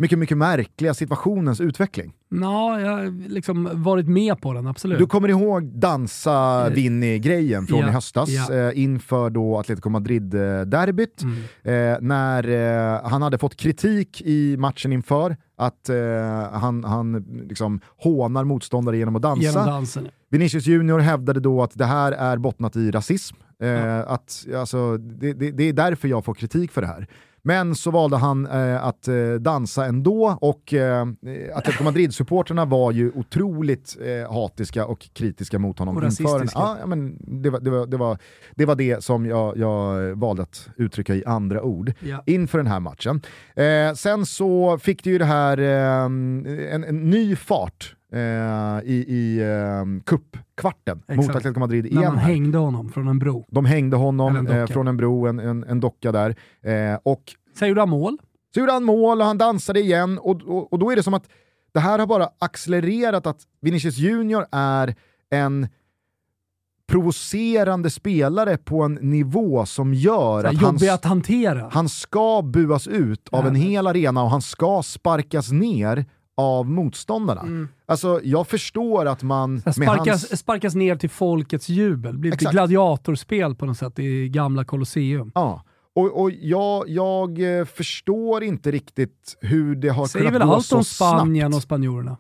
mycket, mycket märkliga situationens utveckling. Ja, jag har liksom varit med på den, absolut. Du kommer ihåg dansa Vinny-grejen från i höstas inför då Atletico Madrid-derbyt när han hade fått kritik i matchen inför att han liksom hånar motståndare genom att dansa. Genom dansen. Vinicius Junior hävdade då att det här är bottnat i rasism. Att, alltså, det är därför jag får kritik för det här. Men så valde han att dansa ändå och Atletico Madrid-supporterna var ju otroligt hatiska och kritiska mot honom. Och rasistiska. Ja, men det var det som jag valde att uttrycka i andra ord inför den här matchen. Sen så fick det ju det här en ny fart i cupkvarten mot Atletico Madrid igen. När man hängde honom från en bro. De hängde honom från en bro, en docka där. Och så gjorde han mål. Så gjorde han mål och han dansade igen. Och då är det som att det här har bara accelererat, att Vinicius Junior är en provocerande spelare på en nivå som gör att han ska buas ut av en hel arena och han ska sparkas ner av motståndarna. Alltså jag förstår att man sparkas ner till folkets jubel. Blir ett gladiatorspel på något sätt i gamla Colosseum. Ja. Och jag förstår inte riktigt hur det har kunnat gå så snabbt. Säger väl allt om Spanien och spanjorerna?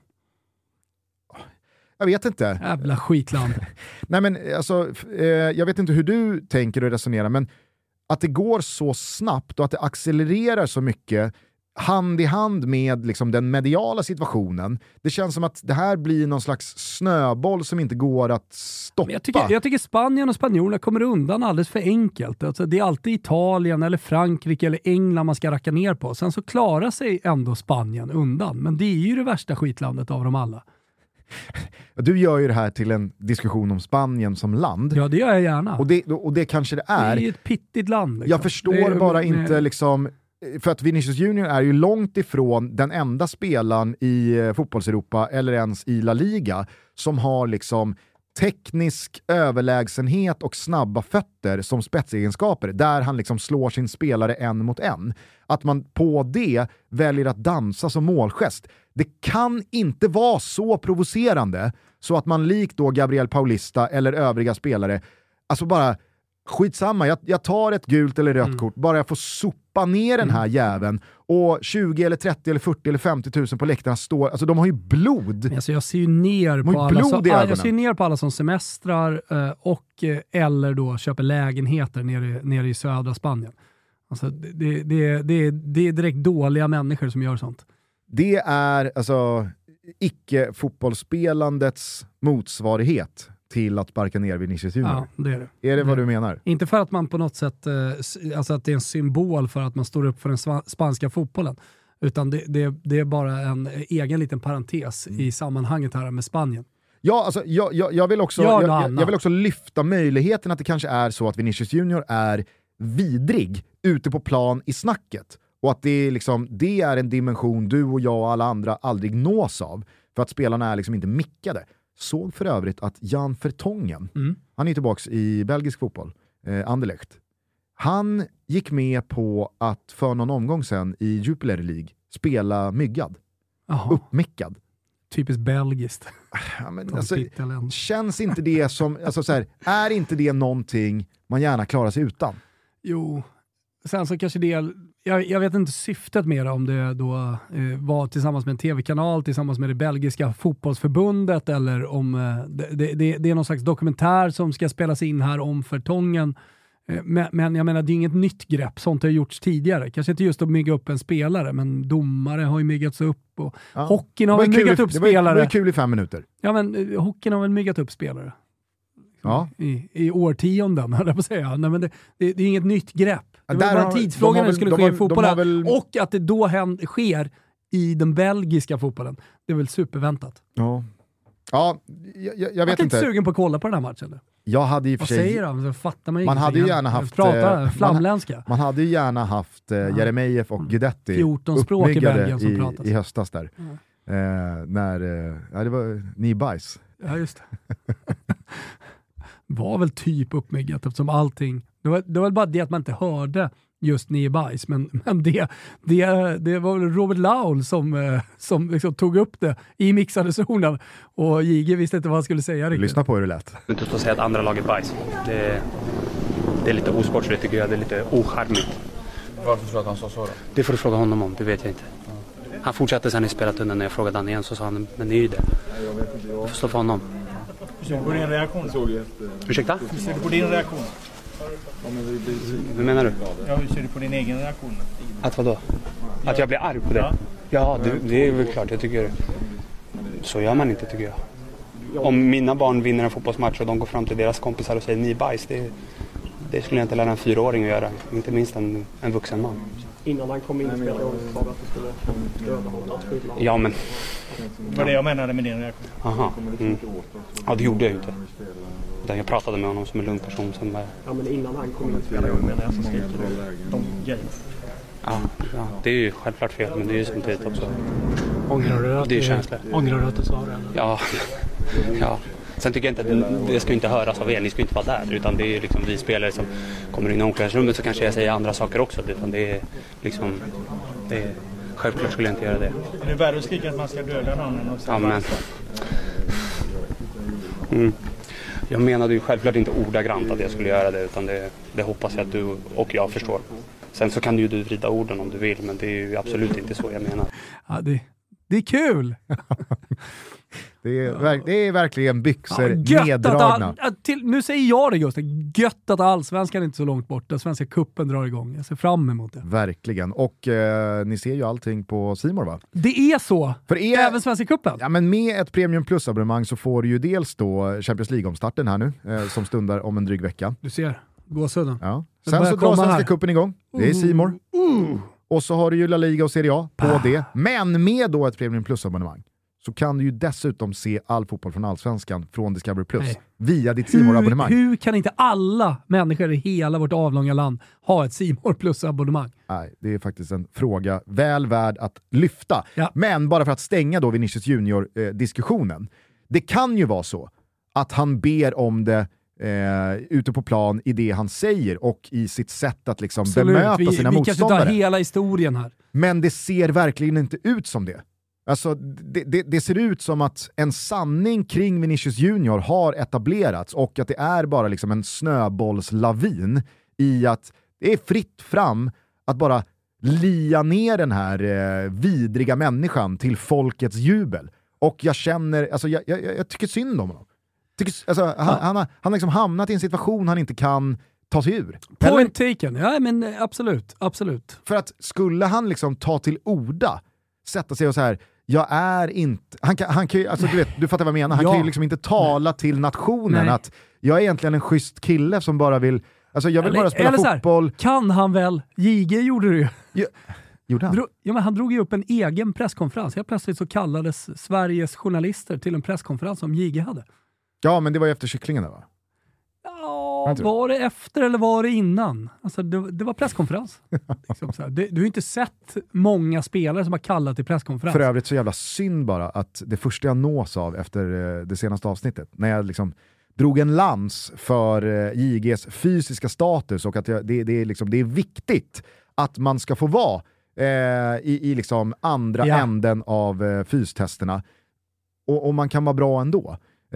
Jag vet inte. Jävla skitland. Nej men alltså, jag vet inte hur du tänker och resonerar, men att det går så snabbt och att det accelererar så mycket hand i hand med liksom den mediala situationen. Det känns som att det här blir någon slags snöboll som inte går att stoppa. Jag tycker Spanien och spanjorerna kommer undan alldeles för enkelt. Alltså, det är alltid Italien eller Frankrike eller England man ska racka ner på. Sen så klarar sig ändå Spanien undan. Men det är ju det värsta skitlandet av dem alla. Du gör ju det här till en diskussion om Spanien som land. Ja, det gör jag gärna. Och det kanske det är. Det är ju ett pittigt land. Liksom. Jag förstår bara inte liksom... För att Vinicius Junior är ju långt ifrån den enda spelaren i fotbollseuropa eller ens i La Liga som har liksom teknisk överlägsenhet och snabba fötter som spetsegenskaper, där han liksom slår sin spelare en mot en. Att man på det väljer att dansa som målgest. Det kan inte vara så provocerande så att man likt då Gabriel Paulista eller övriga spelare, alltså bara skitsamma, jag tar ett gult eller rött kort, bara jag får sopa ner den här jäveln, och 20 eller 30 eller 40 eller 50 000 på läktarna står, alltså de har ju blod. Alltså jag ser ju ner på alla som semestrar och eller då köper lägenheter nere i södra Spanien. Alltså det är direkt dåliga människor som gör sånt. Det är alltså icke-fotbollspelandets motsvarighet till att sparka ner Vinicius Junior. Ja, det är det. Är det vad du menar? Inte för att man på något sätt, alltså att det är en symbol för att man står upp för den spanska fotbollen, utan det är bara en egen liten parentes i sammanhanget här med Spanien. Ja, alltså, jag vill också lyfta möjligheten att det kanske är så att Vinicius Junior är vidrig ute på plan i snacket. Och att det är en dimension du och jag och alla andra aldrig nås av. För att spelarna är liksom inte mickade. Såg för övrigt att Jan Vertonghen, han är tillbaka i belgisk fotboll, Anderlecht. Han gick med på att för någon omgång sen i Jupiler League spela myggad. Aha. Uppmickad. Typiskt belgiskt. Ja, men alltså, känns inte det som, alltså så här, är inte det någonting man gärna klarar sig utan? Jo, sen så kanske det, jag vet inte syftet med det, om det då var tillsammans med en tv-kanal, tillsammans med det belgiska fotbollsförbundet, eller om det är någon slags dokumentär som ska spelas in här om Vertonghen. Men jag menar, det är inget nytt grepp, sånt har gjorts tidigare. Kanske inte just att mygga upp en spelare, men domare har ju myggats upp, och hockeyn har väl myggat upp spelare. Det var kul i 5 minuter. Ja, men hockeyn har väl myggat upp spelare. Ja. I årtionden, höll jag på att säga. Nej, men det är inget nytt grepp. Det var bara tidsfrågan det skulle ske i fotbollen. Och att det då sker i den belgiska fotbollen. Det är väl superväntat. Ja, jag vet inte. Är sugen på att kolla på den här matchen? Eller? Jag hade i och för sig... Vad säger han? Så fattar man hade ju gärna haft... flamländska. Man hade ju gärna haft Jeremejeff och Guidetti 14 språk i Belgien som pratas. I höstas där. När det var ni bajs. Ja, just det. Var väl typ uppmyggat eftersom allting... Det var väl bara det att man inte hörde just ni är bajs, men det var väl Robert Laul som liksom tog upp det i mixade zonen, och JG visste inte vad han skulle säga riktigt. Lyssna på hur det lät. Du får säga att andra laget är bajs. Det är lite osportsligt tycker jag, det är lite ocharmigt. Varför tror du att han sa så då? Det får du fråga honom om, det vet jag inte. Han fortsatte sen i spelartunneln när jag frågade han igen, så sa han, men ni är ju det. Jag får stå för honom. Hur ser du på din reaktion? Ursäkta? Hur ser du på din reaktion? Hur menar du? Ja, hur ser du på din egen reaktion? Att vadå? Att jag blir arg på det? Ja, det är väl klart, jag tycker. Så gör man inte, tycker jag. Om mina barn vinner en fotbollsmatch och de går fram till deras kompisar och säger ni är bajs, det skulle jag inte lära en 4-åring att göra. Inte minst en vuxen man. Innan han kom in i spelet sa att det skulle döda honom. Ja, men... Det var det jag menade med din reaktion. Aha. Mm. Ja, det gjorde jag ju inte. Jag pratade med honom som en lugn person. Som bara... Ja, men innan han kom in i spelet menar jag så skriker de gays. Ja, det är ju självklart fel, men det är ju samtidigt också. Ångrar du att det är känsligt. Ångrar du att du sa det? Ja. Sen tycker jag inte att det ska inte höras av er, ni ska inte vara där, utan det är liksom vi spelare som kommer in i omklädningsrummet, så kanske jag säger andra saker också, utan det är liksom, självklart skulle jag inte göra det. Det är värre att skrika att man ska döda någon än att säga Jag menade ju självklart inte ordagrant att jag skulle göra det, utan det hoppas jag att du och jag förstår. Sen så kan du vrida orden om du vill, men det är ju absolut inte så jag menar. Ja, det är kul! Det är verkligen byxor neddragna. Nu säger jag det, Gustav. Gött att allsvenskan är inte så långt borta. Svenska kuppen drar igång. Jag ser fram emot det. Verkligen. Och ni ser ju allting på C More, va? Det är så. Även Svenska kuppen. Ja, men med ett Premium Plus-abonnemang så får du ju dels då Champions League-omstarten här nu, som stundar om en dryg vecka. Du ser, gåsudden. Ja. Sen så drar Svenska kuppen igång. Det är C More. Och så har du ju La Liga och Serie A på det. Men med då ett Premium Plus-abonnemang så kan du ju dessutom se all fotboll från Allsvenskan från Discovery Plus via ditt C More-abonnemang. Hur kan inte alla människor i hela vårt avlånga land ha ett C More Plus-abonnemang? Nej, det är faktiskt en fråga väl värd att lyfta. Ja. Men bara för att stänga då Vinicius Junior-diskussionen. Det kan ju vara så att han ber om det ute på plan i det han säger och i sitt sätt att liksom bemöta sina motståndare. Vi kan inte ta hela historien här. Men det ser verkligen inte ut som det. Alltså, det ser ut som att en sanning kring Vinicius Junior har etablerats och att det är bara liksom en snöbollslavin i att det är fritt fram att bara lia ner den här vidriga människan till folkets jubel. Och jag känner, alltså jag tycker synd om honom. Han har liksom hamnat i en situation han inte kan ta sig ur. Point taken, ja men absolut. För att skulle han liksom ta till orda, sätta sig och så här, jag är inte... Han kan ju, alltså du fattar vad jag menar. Han kan ju liksom inte tala till nationen att jag är egentligen en schysst kille som bara vill... Alltså jag vill bara spela fotboll. Här, kan han väl? JG gjorde det ju. Gjorde han? Men han drog ju upp en egen presskonferens. Helt plötsligt så kallades Sveriges journalister till en presskonferens som JG hade. Ja, men det var ju efter kycklingen där, va? Ja, var det efter eller var det innan? Alltså det var presskonferens. Liksom så här. Du har ju inte sett många spelare som har kallat till presskonferens. För övrigt så jävla synd bara att det första jag nås av efter det senaste avsnittet, när jag liksom drog en lans för JGs fysiska status och att det är viktigt att man ska få vara i liksom andra änden av fystesterna och man kan vara bra ändå.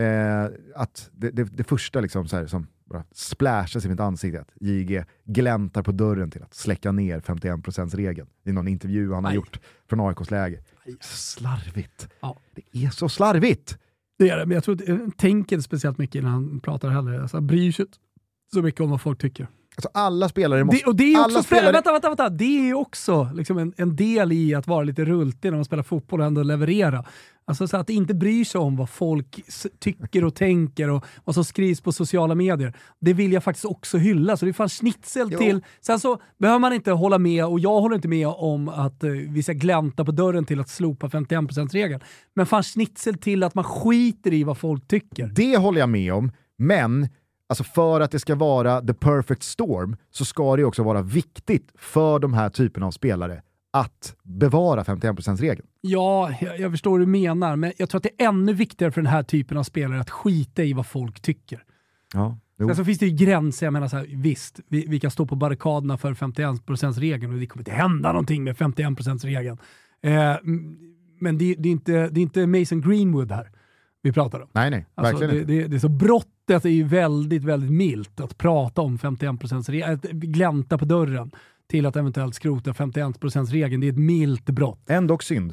Att det första liksom så här, som bara splashas i mitt ansikte, att JG gläntar på dörren till att släcka ner 51%-regeln i någon intervju han har gjort från AIKs läge. Slarvigt. Ja. Det är så slarvigt. Det är det, men jag tror att han tänker speciellt mycket när han pratar heller. Alltså, han bryr sig så mycket om vad folk tycker. Alltså alla spelare måste... Det är också vänta. Det är också liksom en del i att vara lite rultig när man spelar fotboll och ändå leverera. Alltså så att inte bryr sig om vad folk tycker och tänker och vad som skrivs på sociala medier. Det vill jag faktiskt också hylla. Så det fanns schnitzel till. Sen så behöver man inte hålla med, och jag håller inte med om att vi ska glänta på dörren till att slopa 51%-regeln. Men fanns schnitzel till att man skiter i vad folk tycker. Det håller jag med om, men alltså för att det ska vara the perfect storm så ska det också vara viktigt för de här typerna av spelare att bevara 51%-regeln. Ja, jag förstår vad du menar, men jag tror att det är ännu viktigare för den här typen av spelare att skita i vad folk tycker. Ja. Sen så finns det ju gränser, jag menar så här, visst, vi kan stå på barrikaderna för 51%-regeln och det kommer inte hända någonting med 51%-regeln. Men det är inte Mason Greenwood här vi pratar om. Nej, alltså, verkligen inte. Det är så brottet är ju väldigt, väldigt milt att prata om 51%-regeln, att glänta på dörren till att eventuellt skrota 51%-regeln. Det är ett milt brott. Ändå synd.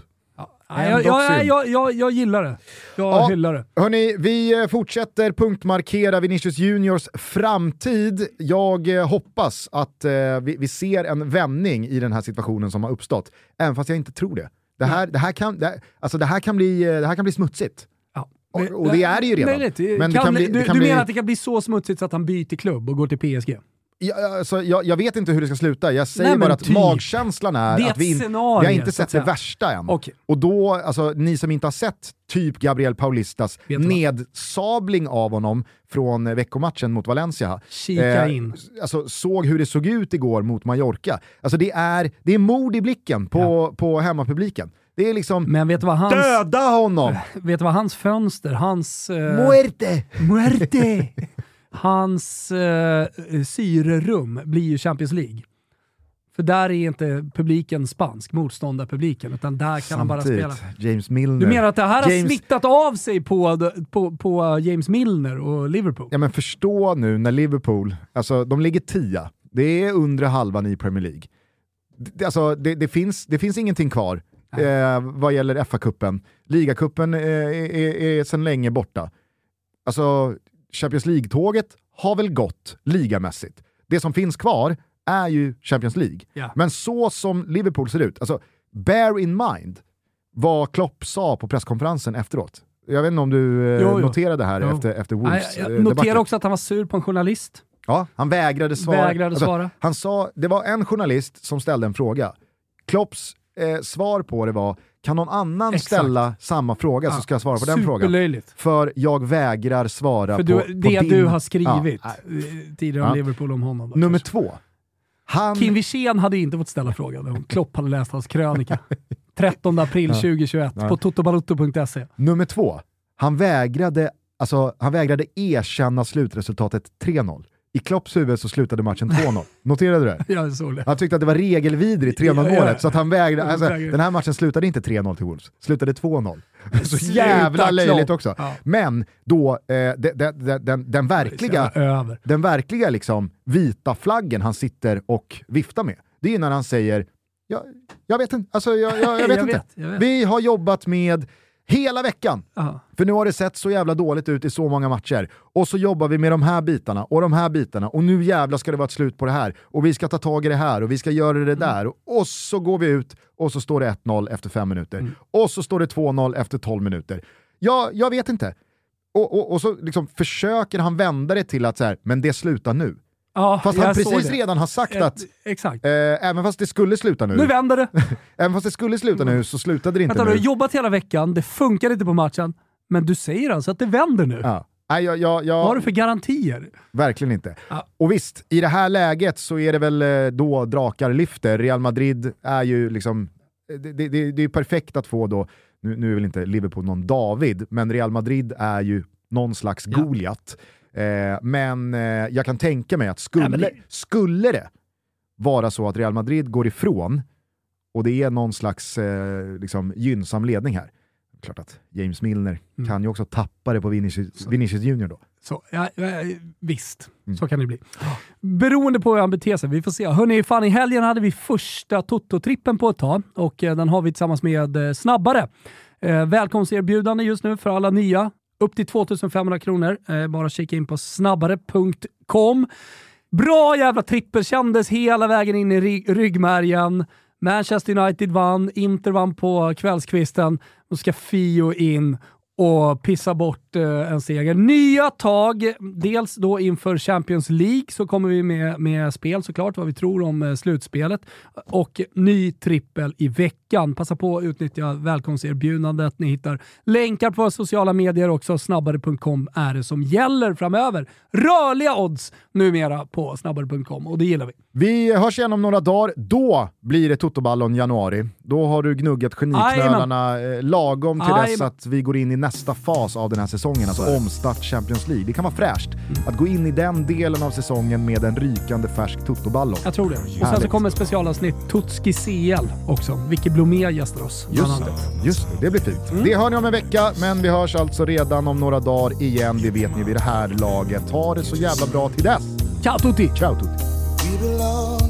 Jag gillar det. Jag hyllar det. Hörrni, vi fortsätter punktmarkera Vinicius Juniors framtid. Jag hoppas att vi ser en vändning i den här situationen som har uppstått. Även fast jag inte tror det. Det här kan bli smutsigt. Ja. Och det är det ju redan. Du menar att det kan bli så smutsigt så att han byter klubb och går till PSG? Jag vet inte hur det ska sluta. Jag säger bara att magkänslan är att vi har inte sett det värsta än. Okay. Och då, alltså, ni som inte har sett typ Gabriel Paulistas nedsabling av honom från veckomatchen mot Valencia. Kika in. Alltså, såg hur det såg ut igår mot Mallorca. Alltså, det är mord i blicken på hemmapubliken. Det är liksom, men vet du vad döda honom! Vet du vad hans fönster, hans... Muerte! Hans syrerum blir ju Champions League. För där är inte publiken spansk, motståndarpubliken, utan där kan han bara spela. James Milner. Du menar att det här har smittat av sig på James Milner och Liverpool? Ja, men förstå nu när Liverpool, alltså de ligger 10. Det är under halvan i Premier League. Det finns ingenting kvar vad gäller FA-cupen. Ligacupen är sedan länge borta. Alltså Champions League-tåget har väl gått ligamässigt. Det som finns kvar är ju Champions League. Ja. Men så som Liverpool ser ut, alltså bear in mind vad Klopp sa på presskonferensen efteråt. Jag vet inte om du noterade här efter Wolves. Jag noterade också att han var sur på en journalist. Ja, han vägrade svara. svara. Han sa, det var en journalist som ställde en fråga. Klopps svar på det var, kan någon annan ställa samma fråga så ska jag svara på den frågan. För jag vägrar svara för på din... du har skrivit tidigare om Liverpool om honom. Då, nummer 2. Kim Wirsén hade inte fått ställa frågan om Klopp hade läst hans krönika. 13 april 2021 på totobalotto.se. Nummer 2. Han vägrade erkänna slutresultatet 3-0. I Klopps huvud så slutade matchen 2-0. Noterade du det? Jag såg det. Han tyckte att det var regelvidrigt 3-0-målet, så att han vägrade. Alltså, den här matchen slutade inte 3-0 till Wolves. Slutade 2-0. Så jävla löjligt också. Ja. Men då, den verkliga liksom, vita flaggen han sitter och viftar med, det är när han säger jag vet inte. Alltså, jag vet inte. Jag vet. Vi har jobbat med hela veckan. För nu har det sett så jävla dåligt ut i så många matcher. Och så jobbar vi med de här bitarna och de här bitarna. Och nu jävla ska det vara ett slut på det här. Och vi ska ta tag i det här och vi ska göra det där. Och så går vi ut och så står det 1-0 efter 5 minuter. Och så står det 2-0 efter 12 minuter. Jag vet inte. Och så liksom försöker han vända det till att så här, men det slutar nu. Ja, fast han precis redan har sagt att exakt. Även fast det skulle sluta nu. Nu vänder det. Även fast det skulle sluta nu så slutade det inte nu. Du har jobbat hela veckan, det funkar inte på matchen, men du säger alltså att det vänder nu. Ja. Vad har du för garantier? Verkligen inte. Ja. Och visst, i det här läget så är det väl då drakar lyfter. Real Madrid är ju liksom, det är perfekt att få då, nu är väl inte Liverpool någon David, men Real Madrid är ju någon slags Goliat. Men jag kan tänka mig att skulle det vara så att Real Madrid går ifrån och det är någon slags liksom gynnsam ledning här. Klart att James Milner kan ju också tappa det på Vinicius Junior då. Så, visst, så kan det bli. Beroende på hur han beter sig, vi får se. Hörrni, fan, i helgen hade vi första Toto-trippen på ett tag och den har vi tillsammans med Snabbare. Välkomsterbjudande just nu för alla nya. Upp till 2500 kronor. Bara kika in på snabbare.com. Bra jävla trippel, kändes hela vägen in i ryggmärgen. Manchester United vann, Inter vann på kvällskvisten. Och ska Fio in och pissa bort en seger. Nya tag, dels då inför Champions League så kommer vi med spel såklart, vad vi tror om slutspelet. Och ny trippel i veckan. veckan. Passa på att utnyttja välkomsterbjudandet. Ni hittar länkar på sociala medier också. Snabbare.com är det som gäller framöver. Rörliga odds numera på snabbare.com och det gillar vi. Vi hörs igen om några dagar. Då blir det Totoballon januari. Då har du gnuggat geniknölarna lagom till dess att vi går in i nästa fas av den här säsongen, alltså omstart Champions League. Det kan vara fräscht att gå in i den delen av säsongen med en rykande färsk Totoballon. Jag tror det. Och sen så kommer specialavsnitt Tutski CL också. Vicky Blomé gästar oss. Just det, det blir fint. Det hör ni om en vecka, men vi hörs alltså redan om några dagar igen. Det vet ni vid det här laget. Ha det så jävla bra till dess. Ciao tutti! Ciao tutti!